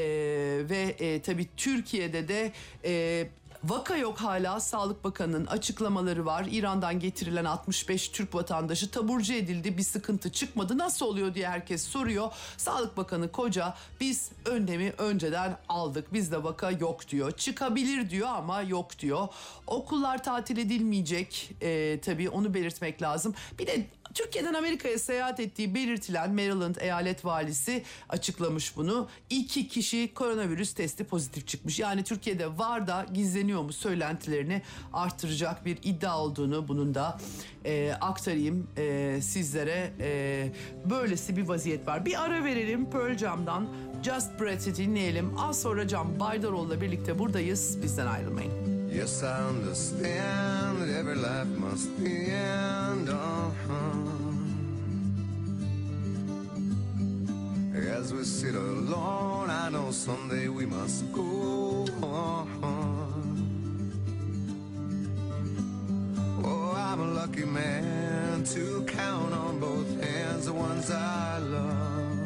Ve tabii Türkiye'de de vaka yok hala. Sağlık Bakanı'nın açıklamaları var. İran'dan getirilen 65 Türk vatandaşı taburcu edildi. Bir sıkıntı çıkmadı. Nasıl oluyor diye herkes soruyor. Sağlık Bakanı Koca biz önlemi önceden aldık. Bizde vaka yok diyor. Çıkabilir diyor ama yok diyor. Okullar tatil edilmeyecek. Tabii onu belirtmek lazım. Bir de Türkiye'den Amerika'ya seyahat ettiği belirtilen Maryland eyalet valisi açıklamış bunu. 2 kişi koronavirüs testi pozitif çıkmış. Yani Türkiye'de var da gizleniyor mu söylentilerini artıracak bir iddia olduğunu, bunun da aktarayım sizlere. Böylesi bir vaziyet var. Bir ara verelim, Pearl Jam'dan Just Breath'i dinleyelim. Az sonra Can Baydaroğlu'la birlikte buradayız. Bizden ayrılmayın. Yes, I understand that every life must end. As we sit alone, I know someday we must go on. Oh, I'm a lucky man to count on both hands the ones I love.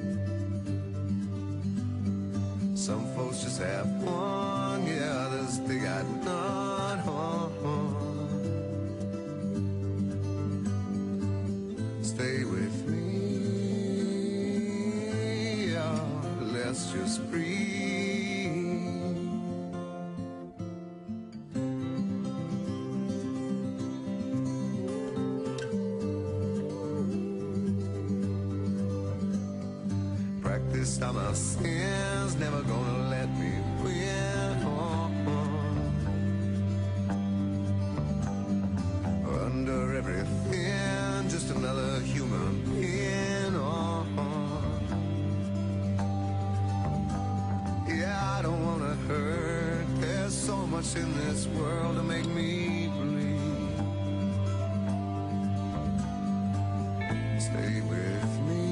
Some folks just have one, yeah, others they got none. Stay with me, yeah, let's just breathe. Practice on my sins, never gonna let me win. Under everything, just another human being. Yeah, I don't wanna hurt. There's so much in this world to make me believe. Stay with me,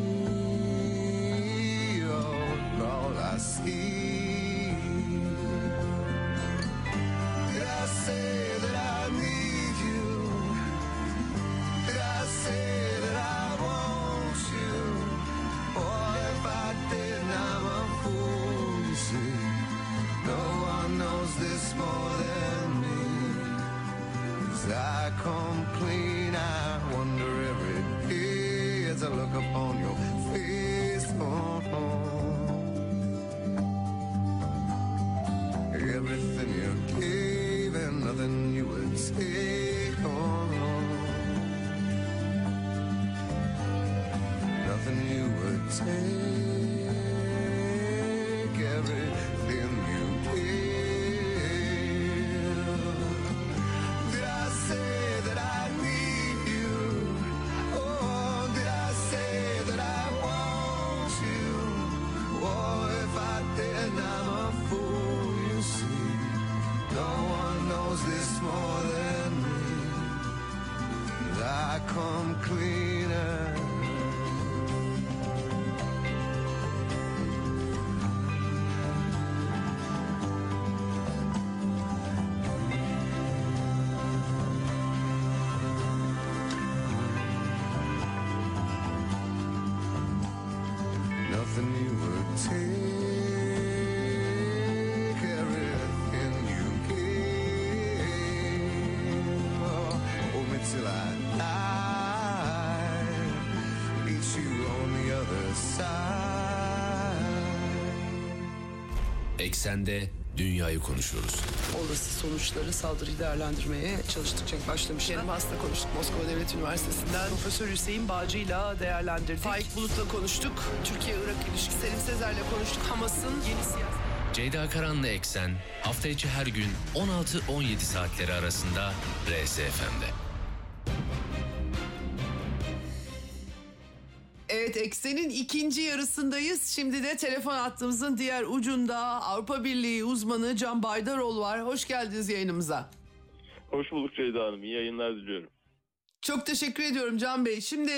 all I see. Did I say that I need you? Did I say that I want you? Or if I did, I'm a fool, you see. No one knows this more than me. As I come clean, I wonder every day as I look upon your face. Everything you gave and nothing you would take on. Nothing you would take. Everything you gave. Did I say cleaner. Nothing you would take, everything you gave. Oh, hold me till I die, meet you on the other side. Eksende dünyayı konuşuyoruz. Olası sonuçları saldırıyı değerlendirmeye çalıştıkça başlamışlar. Kerim Has'la konuştuk, Moskova Devlet Üniversitesi'nden Profesör Hüseyin Bağcı'yla değerlendirdik. Faik Bulut'la konuştuk, Türkiye-Irak ilişkisi. Selim Sezer'le konuştuk, Hamas'ın yeni siyaset. Ceyda Karan'la Eksen hafta içi her gün 16-17 saatleri arasında RSFM'de. Evet, Eksen'in ikinci yarısındayız. Şimdi de telefon hattımızın diğer ucunda Avrupa Birliği uzmanı Can Baydaroğlu var. Hoş geldiniz yayınımıza. Hoş bulduk Ceyda Hanım. İyi yayınlar diliyorum. Çok teşekkür ediyorum Can Bey. Şimdi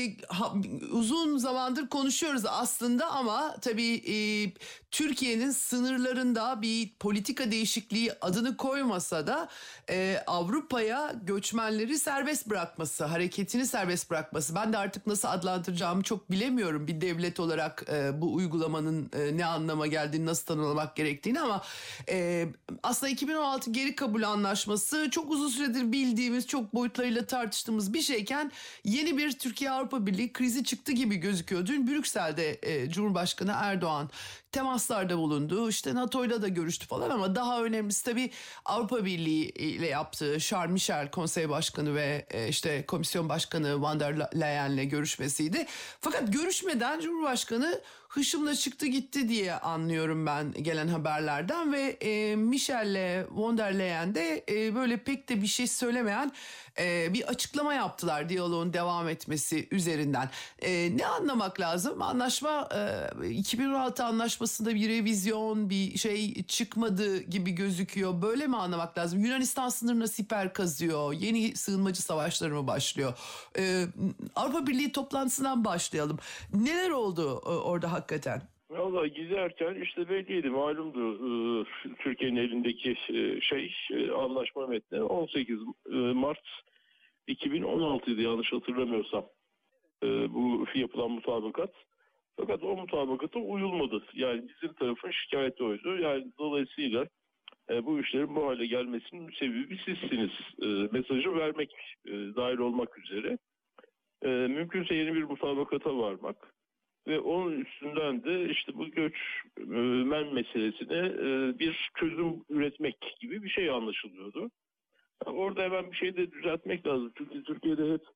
uzun zamandır konuşuyoruz aslında ama tabii Türkiye'nin sınırlarında bir politika değişikliği adını koymasa da Avrupa'ya göçmenleri serbest bırakması, hareketini serbest bırakması. Ben de artık nasıl adlandıracağımı çok bilemiyorum bir devlet olarak bu uygulamanın ne anlama geldiğini, nasıl tanımlamak gerektiğini ama aslında 2016 geri kabul anlaşması çok uzun süredir bildiğimiz, çok boyutlarıyla tartıştığımız bir şeyken yeni bir Türkiye-Avrupa Birliği krizi çıktı gibi gözüküyor. Dün Brüksel'de Cumhurbaşkanı Erdoğan temaslarda bulundu. İşte NATO'yla da görüştü falan ama daha önemlisi tabii Avrupa Birliği ile yaptığı Charles Michel konsey başkanı ve işte komisyon başkanı Van der Leyen'le görüşmesiydi. Fakat görüşmeden Cumhurbaşkanı hışımla çıktı gitti diye anlıyorum ben gelen haberlerden ve Michel'le Van der Leyen de böyle pek de bir şey söylemeyen bir açıklama yaptılar diyaloğun devam etmesi üzerinden. Ne anlamak lazım? Anlaşma 2016 anlaşmasında bir revizyon, bir şey çıkmadı gibi gözüküyor. Böyle mi anlamak lazım? Yunanistan sınırına siper kazıyor. Yeni sığınmacı savaşları mı başlıyor? Avrupa Birliği toplantısından başlayalım. Neler oldu orada hakikaten? Vallahi giderken işte belliydi, malumdu Türkiye'nin elindeki anlaşma metni 18 Mart 2016'ydı yanlış hatırlamıyorsam bu yapılan mutabakat. Fakat o mutabakata uyulmadı. Yani bizim tarafın şikayeti oydu. Yani dolayısıyla bu işlerin bu hale gelmesinin müsebbibi sizsiniz mesajı vermek dahil olmak üzere. Mümkünse yeni bir mutabakata varmak ve onun üstünden de işte bu göçmen meselesine bir çözüm üretmek gibi bir şey anlaşılıyordu. Yani orada hemen bir şey de düzeltmek lazım. Çünkü Türkiye'de hep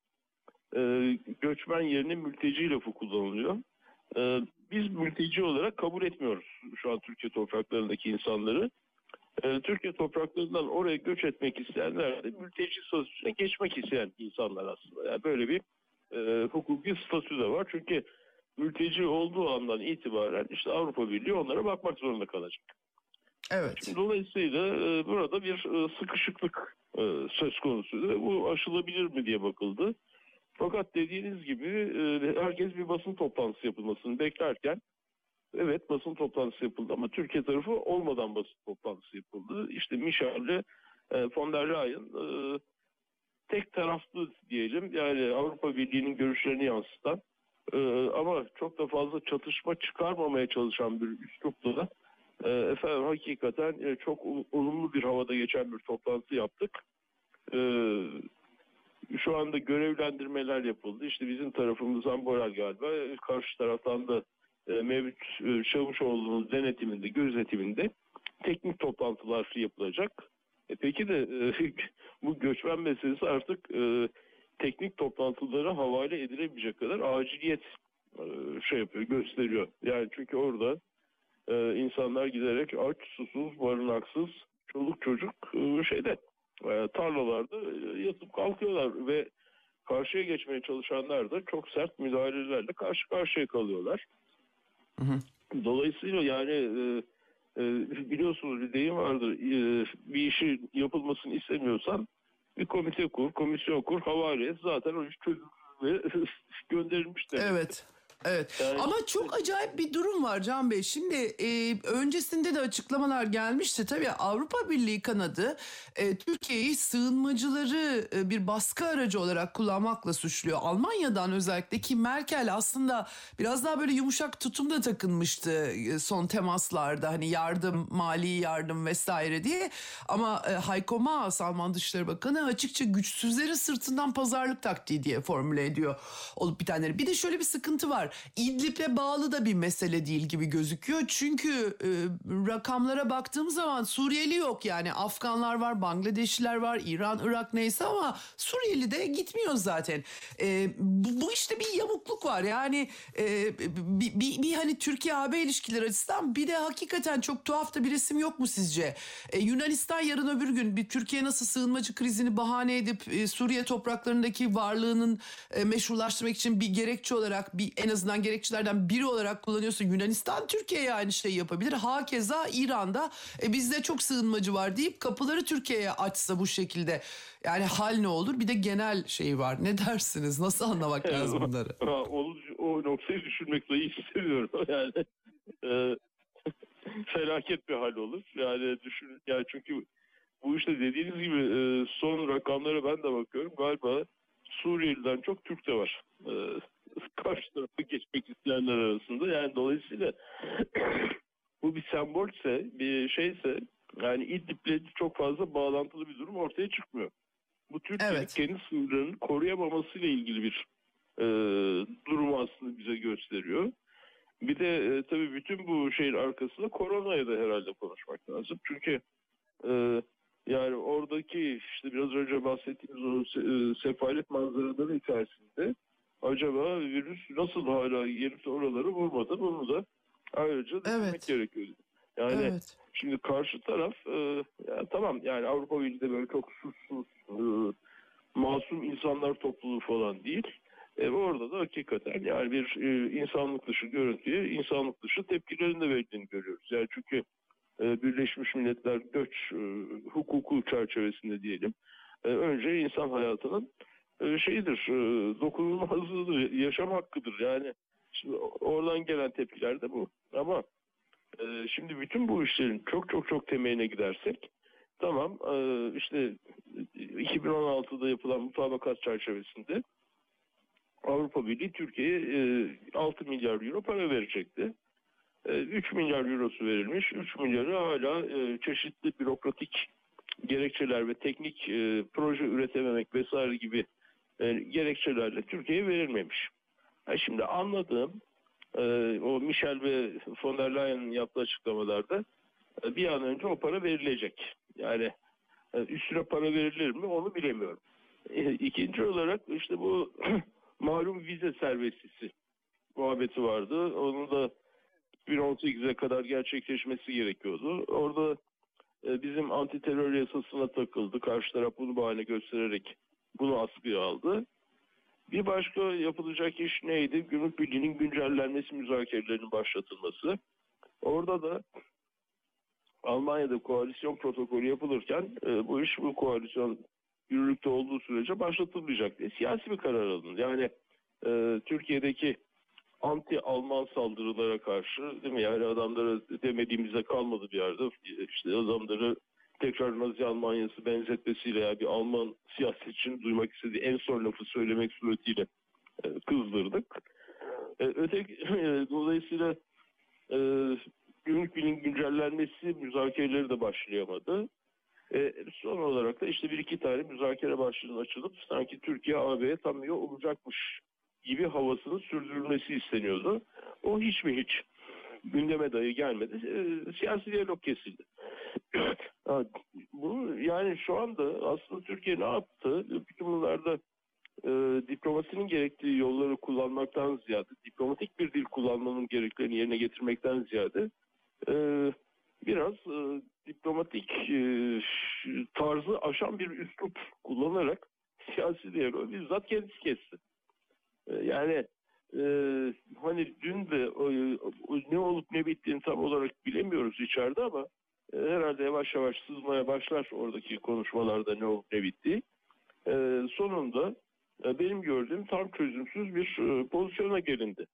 göçmen yerine mülteci lafı kullanılıyor. Biz mülteci olarak kabul etmiyoruz şu an Türkiye topraklarındaki insanları. Türkiye topraklarından oraya göç etmek isteyenler de mülteci statüsüne geçmek isteyen insanlar aslında. Yani böyle bir hukuki statü de var. Çünkü mülteci olduğu andan itibaren işte Avrupa Birliği onlara bakmak zorunda kalacak. Evet. Şimdi dolayısıyla burada bir sıkışıklık söz konusu ve bu aşılabilir mi diye bakıldı. Fakat dediğiniz gibi herkes bir basın toplantısı yapılmasını beklerken evet basın toplantısı yapıldı ama Türkiye tarafı olmadan basın toplantısı yapıldı. İşte Michel'le von der Leyen tek taraflı diyelim yani Avrupa Birliği'nin görüşlerini yansıtan ama çok da fazla çatışma çıkarmamaya çalışan bir üslupla hakikaten çok olumlu bir havada geçen bir toplantı yaptık. Şu anda görevlendirmeler yapıldı. İşte bizim tarafımızdan Borel galiba, karşı taraftan da Mevlüt Çavuşoğlu'nun denetiminde, gözetiminde teknik toplantılar yapılacak. Peki de bu göçmen meselesi artık teknik toplantılara havale edilemeyecek kadar aciliyet gösteriyor. Yani çünkü orada insanlar giderek aç, susuz, barınaksız, çoluk çocuk tarlalarda yatıp kalkıyorlar ve karşıya geçmeye çalışanlar da çok sert müdahalelerle karşı karşıya kalıyorlar. Hı hı. Dolayısıyla yani biliyorsunuz bir deyim vardır, bir işin yapılmasını istemiyorsan bir komite kur, komisyon kur, havale et, zaten o iş çözülür ve demek. Evet. Evet. Yani- Ama çok acayip bir durum var Can Bey. Şimdi öncesinde de açıklamalar gelmişti. Tabii Avrupa Birliği kanadı Türkiye'yi sığınmacıları bir baskı aracı olarak kullanmakla suçluyor. Almanya'dan özellikle, ki Merkel aslında biraz daha böyle yumuşak tutumda takınmıştı son temaslarda, hani yardım, mali yardım vesaire diye. Ama Heiko Maas, Alman Dışişleri Bakanı, açıkça güçsüzlerin sırtından pazarlık taktiği diye formüle ediyor olup bitenleri. Bir de şöyle bir sıkıntı var. İdlib'le bağlı da bir mesele değil gibi gözüküyor. Çünkü rakamlara baktığım zaman Suriyeli yok yani. Afganlar var, Bangladeşliler var, İran, Irak neyse, ama Suriyeli de gitmiyor zaten. Bu işte bir yamukluk var. Yani bir hani Türkiye-AB ilişkileri açısından bir de hakikaten çok tuhaf da bir resim yok mu sizce? Yunanistan yarın öbür gün bir Türkiye nasıl sığınmacı krizini bahane edip Suriye topraklarındaki varlığının meşrulaştırmak için bir gerekçe olarak, bir en azından gerekçelerden biri olarak kullanıyorsa, Yunanistan Türkiye'ye aynı şeyi yapabilir. Hakeza İran'da bizde çok sığınmacı var deyip kapıları Türkiye'ye açsa bu şekilde. Yani hal ne olur? Bir de genel şey var. Ne dersiniz? Nasıl anlamak lazım bunları? O noktayı düşünmek dahi istemiyorum. Yani felaket bir hal olur. Yani düşün, yani çünkü bu işte dediğiniz gibi son rakamlara ben de bakıyorum. Galiba Suriyeli'den çok Türk de var. Karşı tarafa geçmek isteyenler arasında. Yani dolayısıyla bu bir sembolse, bir şeyse, yani İdlib'le çok fazla bağlantılı bir durum ortaya çıkmıyor. Bu Türkiye'nin Evet. kendi sınırlarını koruyamamasıyla ilgili bir durumu aslında bize gösteriyor. Bir de tabii bütün bu şeyin arkasında koronaya da herhalde konuşmak lazım. Çünkü yani oradaki işte biraz önce bahsettiğimiz o sefalet manzaraları içerisinde acaba virüs nasıl hala gelip de oraları vurmadı, bunu da ayrıca düşünmek Evet. gerekiyor. Yani Evet. şimdi karşı taraf ya tamam, yani Avrupa Birliği'de böyle çok suçsuz masum insanlar topluluğu falan değil. Orada da hakikaten yani bir insanlık dışı görüntüye insanlık dışı tepkilerin de verildiğini görüyoruz. Yani çünkü Birleşmiş Milletler göç hukuku çerçevesinde diyelim. Önce insan hayatının şeyidir, dokunulmazlığıdır, yaşam hakkıdır. Yani şimdi oradan gelen tepkiler de bu. Ama şimdi bütün bu işlerin çok çok çok temeline gidersek, tamam, işte 2016'da yapılan mutabakat çerçevesinde Avrupa Birliği Türkiye'ye 6 milyar euro para verecekti. 3 milyar eurosu verilmiş. 3 milyarı hala çeşitli bürokratik gerekçeler ve teknik proje üretememek vesaire gibi gerekçelerle Türkiye'ye verilmemiş. Şimdi anladığım o Michel ve von der Leyen'in yaptığı açıklamalarda bir an önce o para verilecek. Yani üstüne para verilir mi onu bilemiyorum. İkinci olarak işte bu malum vize serbestisi muhabbeti vardı. Onun da 2018'e kadar gerçekleşmesi gerekiyordu. Orada bizim anti terör yasasına takıldı. Karşı taraf bunu bahane göstererek bunu askıya aldı. Bir başka yapılacak iş neydi? Gümrük Birliği'nin güncellenmesi müzakerelerinin başlatılması. Orada da Almanya'da koalisyon protokolü yapılırken bu iş, bu koalisyon yürürlükte olduğu sürece başlatılmayacak diye siyasi bir karar alındı. Yani Türkiye'deki anti-Alman saldırılara karşı, değil mi? Yani adamlara demediğimizde kalmadı bir yerde. İşte adamları tekrar Nazi Almanyası benzetmesiyle, yani bir Alman siyasetçinin duymak istediği en son lafı söylemek suretiyle kızdırdık. Dolayısıyla Gümrük Birliği'nin güncellenmesi müzakereleri de başlayamadı. Son olarak da işte bir iki tane müzakere başlığının açılıp sanki Türkiye AB'ye tam üye olacakmış gibi havasının sürdürülmesi isteniyordu. O hiç mi hiç gündeme dahi gelmedi. Siyasi diyalog kesildi. Bu yani şu anda aslında Türkiye ne yaptı? Bütün bunlarda diplomasinin gerektiği yolları kullanmaktan ziyade, diplomatik bir dil kullanmanın gereklerini yerine getirmekten ziyade biraz diplomatik tarzı aşan bir üslup kullanarak siyasi diyaloğu bizzat kendisi kesti. Yani hani dün de ne olup ne bittiğini tam olarak bilemiyoruz içeride, ama herhalde yavaş yavaş sızmaya başlar oradaki konuşmalarda ne olup ne bittiği. Sonunda benim gördüğüm tam çözümsüz bir pozisyona gelindi.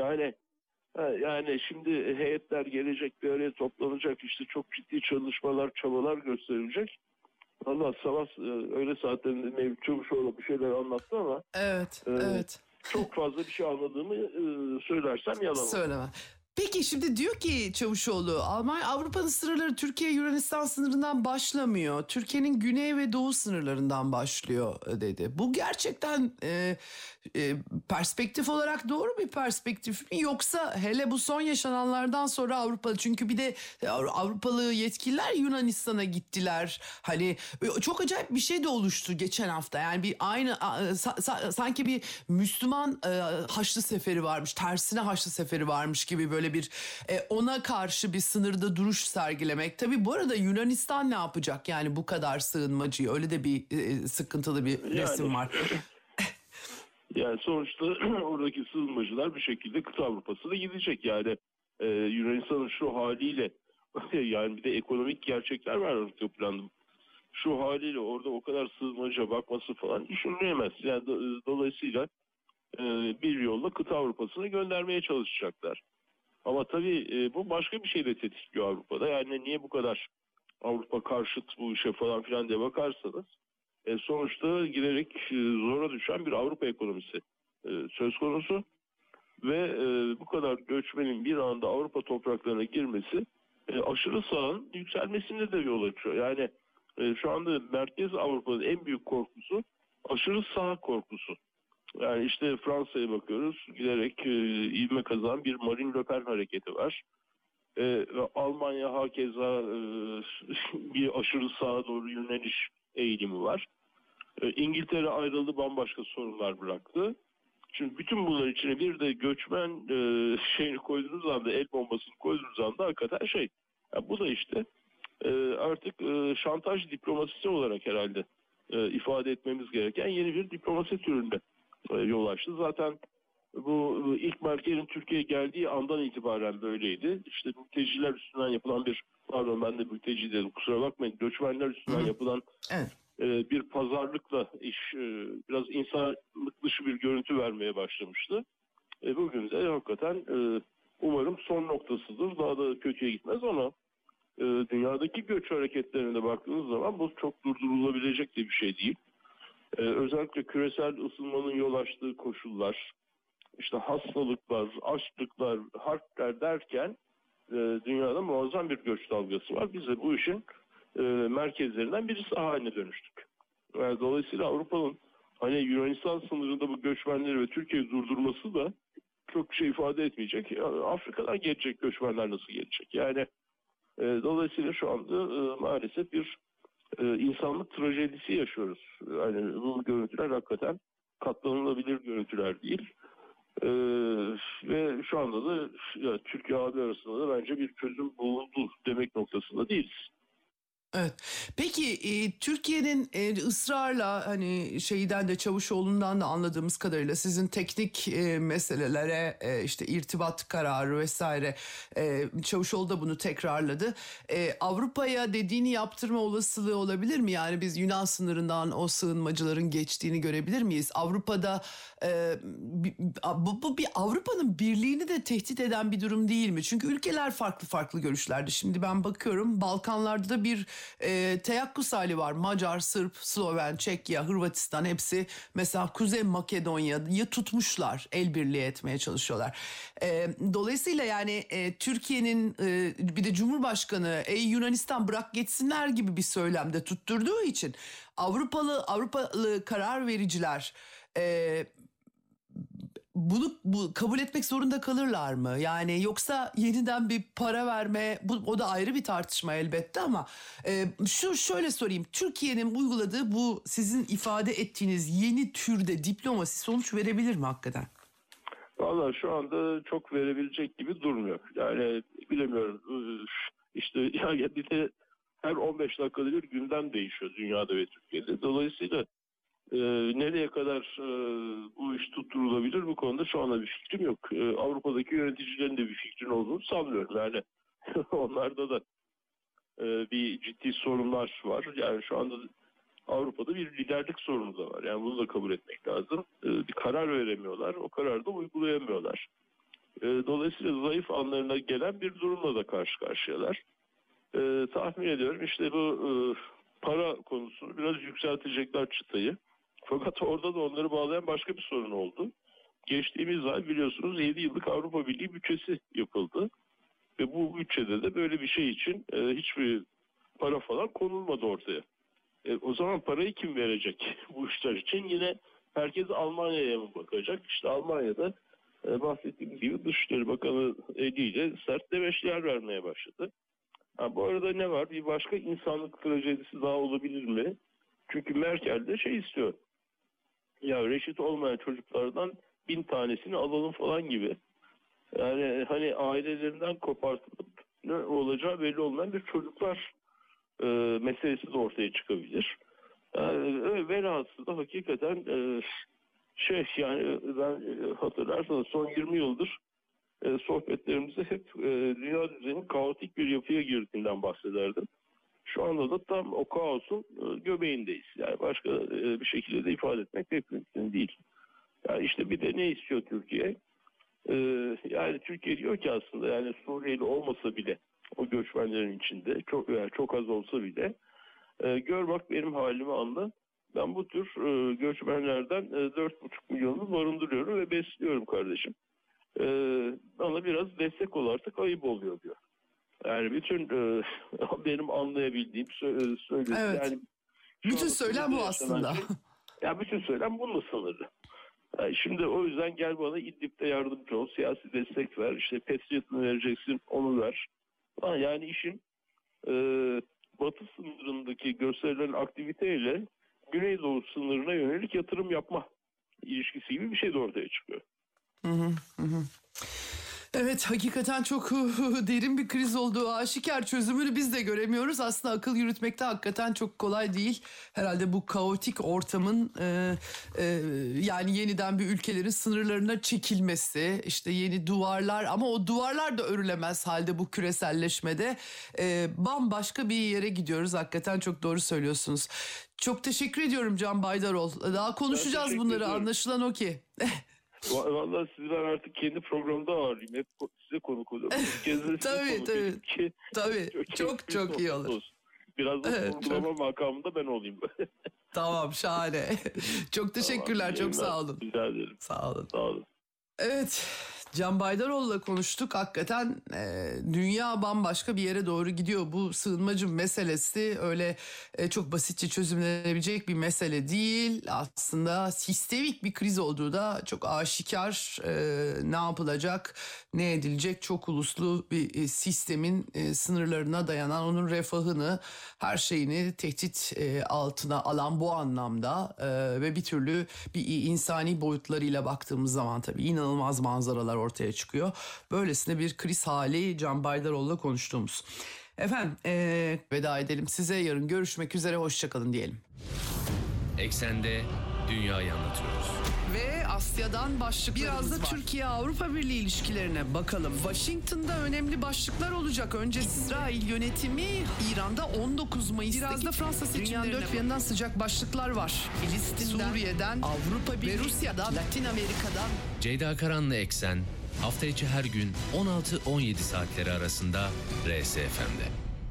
Yani şimdi heyetler gelecek, bir araya toplanacak, işte çok ciddi çalışmalar, çabalar gösterilecek. Allah sabah öğle saatlerinde Mevlüt Çavuşoğlu bir şeyler anlattı ama Evet, e, evet. çok fazla bir şey anladığımı söylersem yalan olur. Söyleme. Peki şimdi diyor ki Çavuşoğlu, Avrupa'nın sınırları Türkiye Yunanistan sınırından başlamıyor. Türkiye'nin güney ve doğu sınırlarından başlıyor dedi. Bu gerçekten perspektif olarak doğru bir perspektif mi? Yoksa hele bu son yaşananlardan sonra Avrupa, çünkü bir de Avrupalı yetkililer Yunanistan'a gittiler. Hani çok acayip bir şey de oluştu geçen hafta. Yani bir aynı sanki bir Müslüman Haçlı Seferi varmış, tersine Haçlı Seferi varmış gibi böyle bir ona karşı bir sınırda duruş sergilemek. Tabii bu arada Yunanistan ne yapacak yani bu kadar sığınmacıyı? Öyle de bir sıkıntılı bir resim var. Yani sonuçta oradaki sığınmacılar bir şekilde kıta Avrupa'sına gidecek. Yani Yunanistan'ın şu haliyle yani bir de ekonomik gerçekler var arka planda. Şu haliyle orada o kadar sığınmacıya bakması falan düşünülemez. Yani dolayısıyla bir yolla kıta Avrupa'sına göndermeye çalışacaklar. Ama tabii bu başka bir şey de tetikliyor Avrupa'da. Yani niye bu kadar Avrupa karşıt bu işe falan filan diye bakarsanız sonuçta giderek zora düşen bir Avrupa ekonomisi söz konusu. Ve bu kadar göçmenin bir anda Avrupa topraklarına girmesi aşırı sağın yükselmesine de yol açıyor. Yani şu anda Merkez Avrupa'nın en büyük korkusu aşırı sağ korkusu. Yani işte Fransa'ya bakıyoruz, giderek ivme kazanan bir Marine Le Pen hareketi var. Almanya hakeza bir aşırı sağa doğru yöneliş eğilimi var. İngiltere ayrıldı, bambaşka sorunlar bıraktı. Şimdi bütün bunlar içine bir de göçmen şeyini koyduğunuz anda, el bombasını koyduğunuz anda hakikaten bu da işte artık şantaj diplomasisi olarak herhalde ifade etmemiz gereken yeni bir diplomasi türünde yol açtı. Zaten bu ilk Merkel'in Türkiye'ye geldiği andan itibaren böyleydi. İşte mülteciler üstünden yapılan pardon ben de mülteci dedim kusura bakmayın, göçmenler üstünden yapılan Evet. bir pazarlıkla iş biraz insanlık dışı bir görüntü vermeye başlamıştı. Bugün de hakikaten umarım son noktasıdır. Daha da kötüye gitmez ama dünyadaki göç hareketlerine baktığınız zaman bu çok durdurulabilecek de bir şey değil. Özellikle küresel ısınmanın yol açtığı koşullar, işte hastalıklar, açlıklar, harpler derken dünyada muazzam bir göç dalgası var. Biz de bu işin merkezlerinden birisi haline dönüştük. Yani dolayısıyla Avrupa'nın hani Yunanistan sınırında bu göçmenleri ve Türkiye'yi durdurması da çok bir şey ifade etmeyecek. Afrika'dan gelecek göçmenler nasıl gelecek? Yani dolayısıyla şu anda maalesef bir insanlık trajedisi yaşıyoruz. Yani bu görüntüler hakikaten katlanılabilir görüntüler değil. Ve şu anda da Türkiye AB arasında da bence bir çözüm bulundu demek noktasında değiliz. Evet. Peki Türkiye'nin ısrarla hani şeyden de Çavuşoğlu'ndan da anladığımız kadarıyla sizin teknik meselelere işte irtibat kararı vesaire Çavuşoğlu da bunu tekrarladı. Avrupa'ya dediğini yaptırma olasılığı olabilir mi? Yani biz Yunan sınırından o sığınmacıların geçtiğini görebilir miyiz? Avrupa'da bu bir Avrupa'nın birliğini de tehdit eden bir durum değil mi? Çünkü ülkeler farklı farklı görüşlerde. Şimdi ben bakıyorum Balkanlarda da bir teyakkuz hali var. Macar, Sırp, Sloven, Çekya, Hırvatistan hepsi mesela Kuzey Makedonya'yı tutmuşlar. El birliği etmeye çalışıyorlar. Dolayısıyla yani Türkiye'nin bir de Cumhurbaşkanı ey Yunanistan bırak geçsinler gibi bir söylemde tutturduğu için Avrupalı karar vericiler bunu kabul etmek zorunda kalırlar mı? Yani yoksa yeniden bir para verme, o da ayrı bir tartışma elbette ama şöyle sorayım. Türkiye'nin uyguladığı bu sizin ifade ettiğiniz yeni türde diplomasi sonuç verebilir mi hakikaten? Vallahi şu anda çok verebilecek gibi durmuyor. Yani bilemiyorum. İşte ya bir de her 15 dakikada bir gündem değişiyor dünyada ve Türkiye'de. Dolayısıyla nereye kadar bu iş tutturulabilir bu konuda şu anda bir fikrim yok. Avrupa'daki yöneticilerin de bir fikrin olduğunu sanmıyorum. Yani onlarda da bir ciddi sorunlar var. Yani şu anda Avrupa'da bir liderlik sorunu da var. Yani bunu da kabul etmek lazım. Bir karar veremiyorlar. O kararı da uygulayamıyorlar. Dolayısıyla zayıf anlarına gelen bir durumla da karşı karşıyalar. Tahmin ediyorum işte bu para konusunu biraz yükseltecekler çıtayı. Fakat orada da onları bağlayan başka bir sorun oldu. Geçtiğimiz ay biliyorsunuz 7 yıllık Avrupa Birliği bütçesi yapıldı. Ve bu bütçede de böyle bir şey için hiçbir para falan konulmadı ortaya. O zaman parayı kim verecek bu işler için? Yine herkes Almanya'ya mı bakacak? İşte Almanya'da bahsettiğimiz gibi Dışişleri Bakanı eliyle sert demeçler vermeye başladı. Bu arada ne var? Bir başka insanlık trajedisi daha olabilir mi? Çünkü Merkel de şey istiyor. Ya reşit olmayan çocuklardan 1000 tanesini alalım falan gibi. Yani hani ailelerinden kopartılıp ne olacağı belli olmayan bir çocuklar meselesi de ortaya çıkabilir. Velhasıl da hakikaten yani ben hatırlarsanız son 20 yıldır sohbetlerimizde hep dünya düzeninin kaotik bir yapıya girdiğinden bahsederdim. Şu anda da tam o kaosun göbeğindeyiz. Yani başka bir şekilde de ifade etmek pek mümkün değil. Yani işte bir de ne istiyor Türkiye? Yani Türkiye diyor ki aslında yani Suriyeli olmasa bile o göçmenlerin içinde çok az olsa bile gör bak benim halimi anla. Ben bu tür göçmenlerden 4,5 milyonunu barındırıyorum ve besliyorum kardeşim. Bana biraz destek ol artık ayıp oluyor diyor. Yani bütün benim anlayabildiğim söylüyor. Evet. Yani Bütün söylem bu aslında. Ya bütün söylem bununla sınırlı. Yani şimdi o yüzden gel bana İdlib'de yardımcı ol, siyasi destek ver, işte Patriot'unu vereceksin, onu ver. Yani işin batı sınırındaki gösterilen aktiviteyle Güneydoğu sınırına yönelik yatırım yapma ilişkisi gibi bir şey de ortaya çıkıyor. Evet, hakikaten çok derin bir kriz olduğu aşikar, çözümünü biz de göremiyoruz. Aslında akıl yürütmekte hakikaten çok kolay değil. Herhalde bu kaotik ortamın yani yeniden bir ülkelerin sınırlarına çekilmesi, işte yeni duvarlar, ama o duvarlar da örülemez halde bu küreselleşmede. Bambaşka bir yere gidiyoruz, hakikaten çok doğru söylüyorsunuz. Çok teşekkür ediyorum Can Baydarol. Daha konuşacağız bunları, anlaşılan o ki. Vallahi sizi ben artık kendi programda ağırlayayım. Hep size konuk oluyorum. Tabii. Çok iyi olur. Biraz da sorgulama makamında ben olayım. Tamam, şahane. Çok teşekkürler, çok sağ olun. Rica ederim. Sağ olun. Sağ olun. Evet, Can Baydaroğlu'la konuştuk. Hakikaten dünya bambaşka bir yere doğru gidiyor. Bu sığınmacı meselesi öyle çok basitçe çözümlenebilecek bir mesele değil. Aslında sistemik bir kriz olduğu da çok aşikar. Ne yapılacak, ne edilecek, çok uluslu bir sistemin sınırlarına dayanan, onun refahını, her şeyini tehdit altına alan bu anlamda ve bir türlü bir insani boyutlarıyla baktığımız zaman tabii inanılmaz manzaralar ortaya çıkıyor. Böylesine bir kriz hali Can Baydaroğlu'la konuştuğumuz. Efendim veda edelim size, yarın görüşmek üzere, hoşçakalın diyelim. Eksende dünyayı anlatıyoruz. Ve Asya'dan başlıklarımız Biraz da var. Türkiye-Avrupa Birliği ilişkilerine bakalım. Washington'da önemli başlıklar olacak. Önce İsrail yönetimi, İran'da 19 Mayıs'taki... Biraz da Fransa seçimlerine... Dünyanın dört bir yanından sıcak başlıklar var. Filistin'den, Suriye'den, Avrupa Birliği ve Rusya'dan, Latin Amerika'dan. Ceyda Karan'la Eksen hafta içi her gün 16-17 saatleri arasında RSFM'de.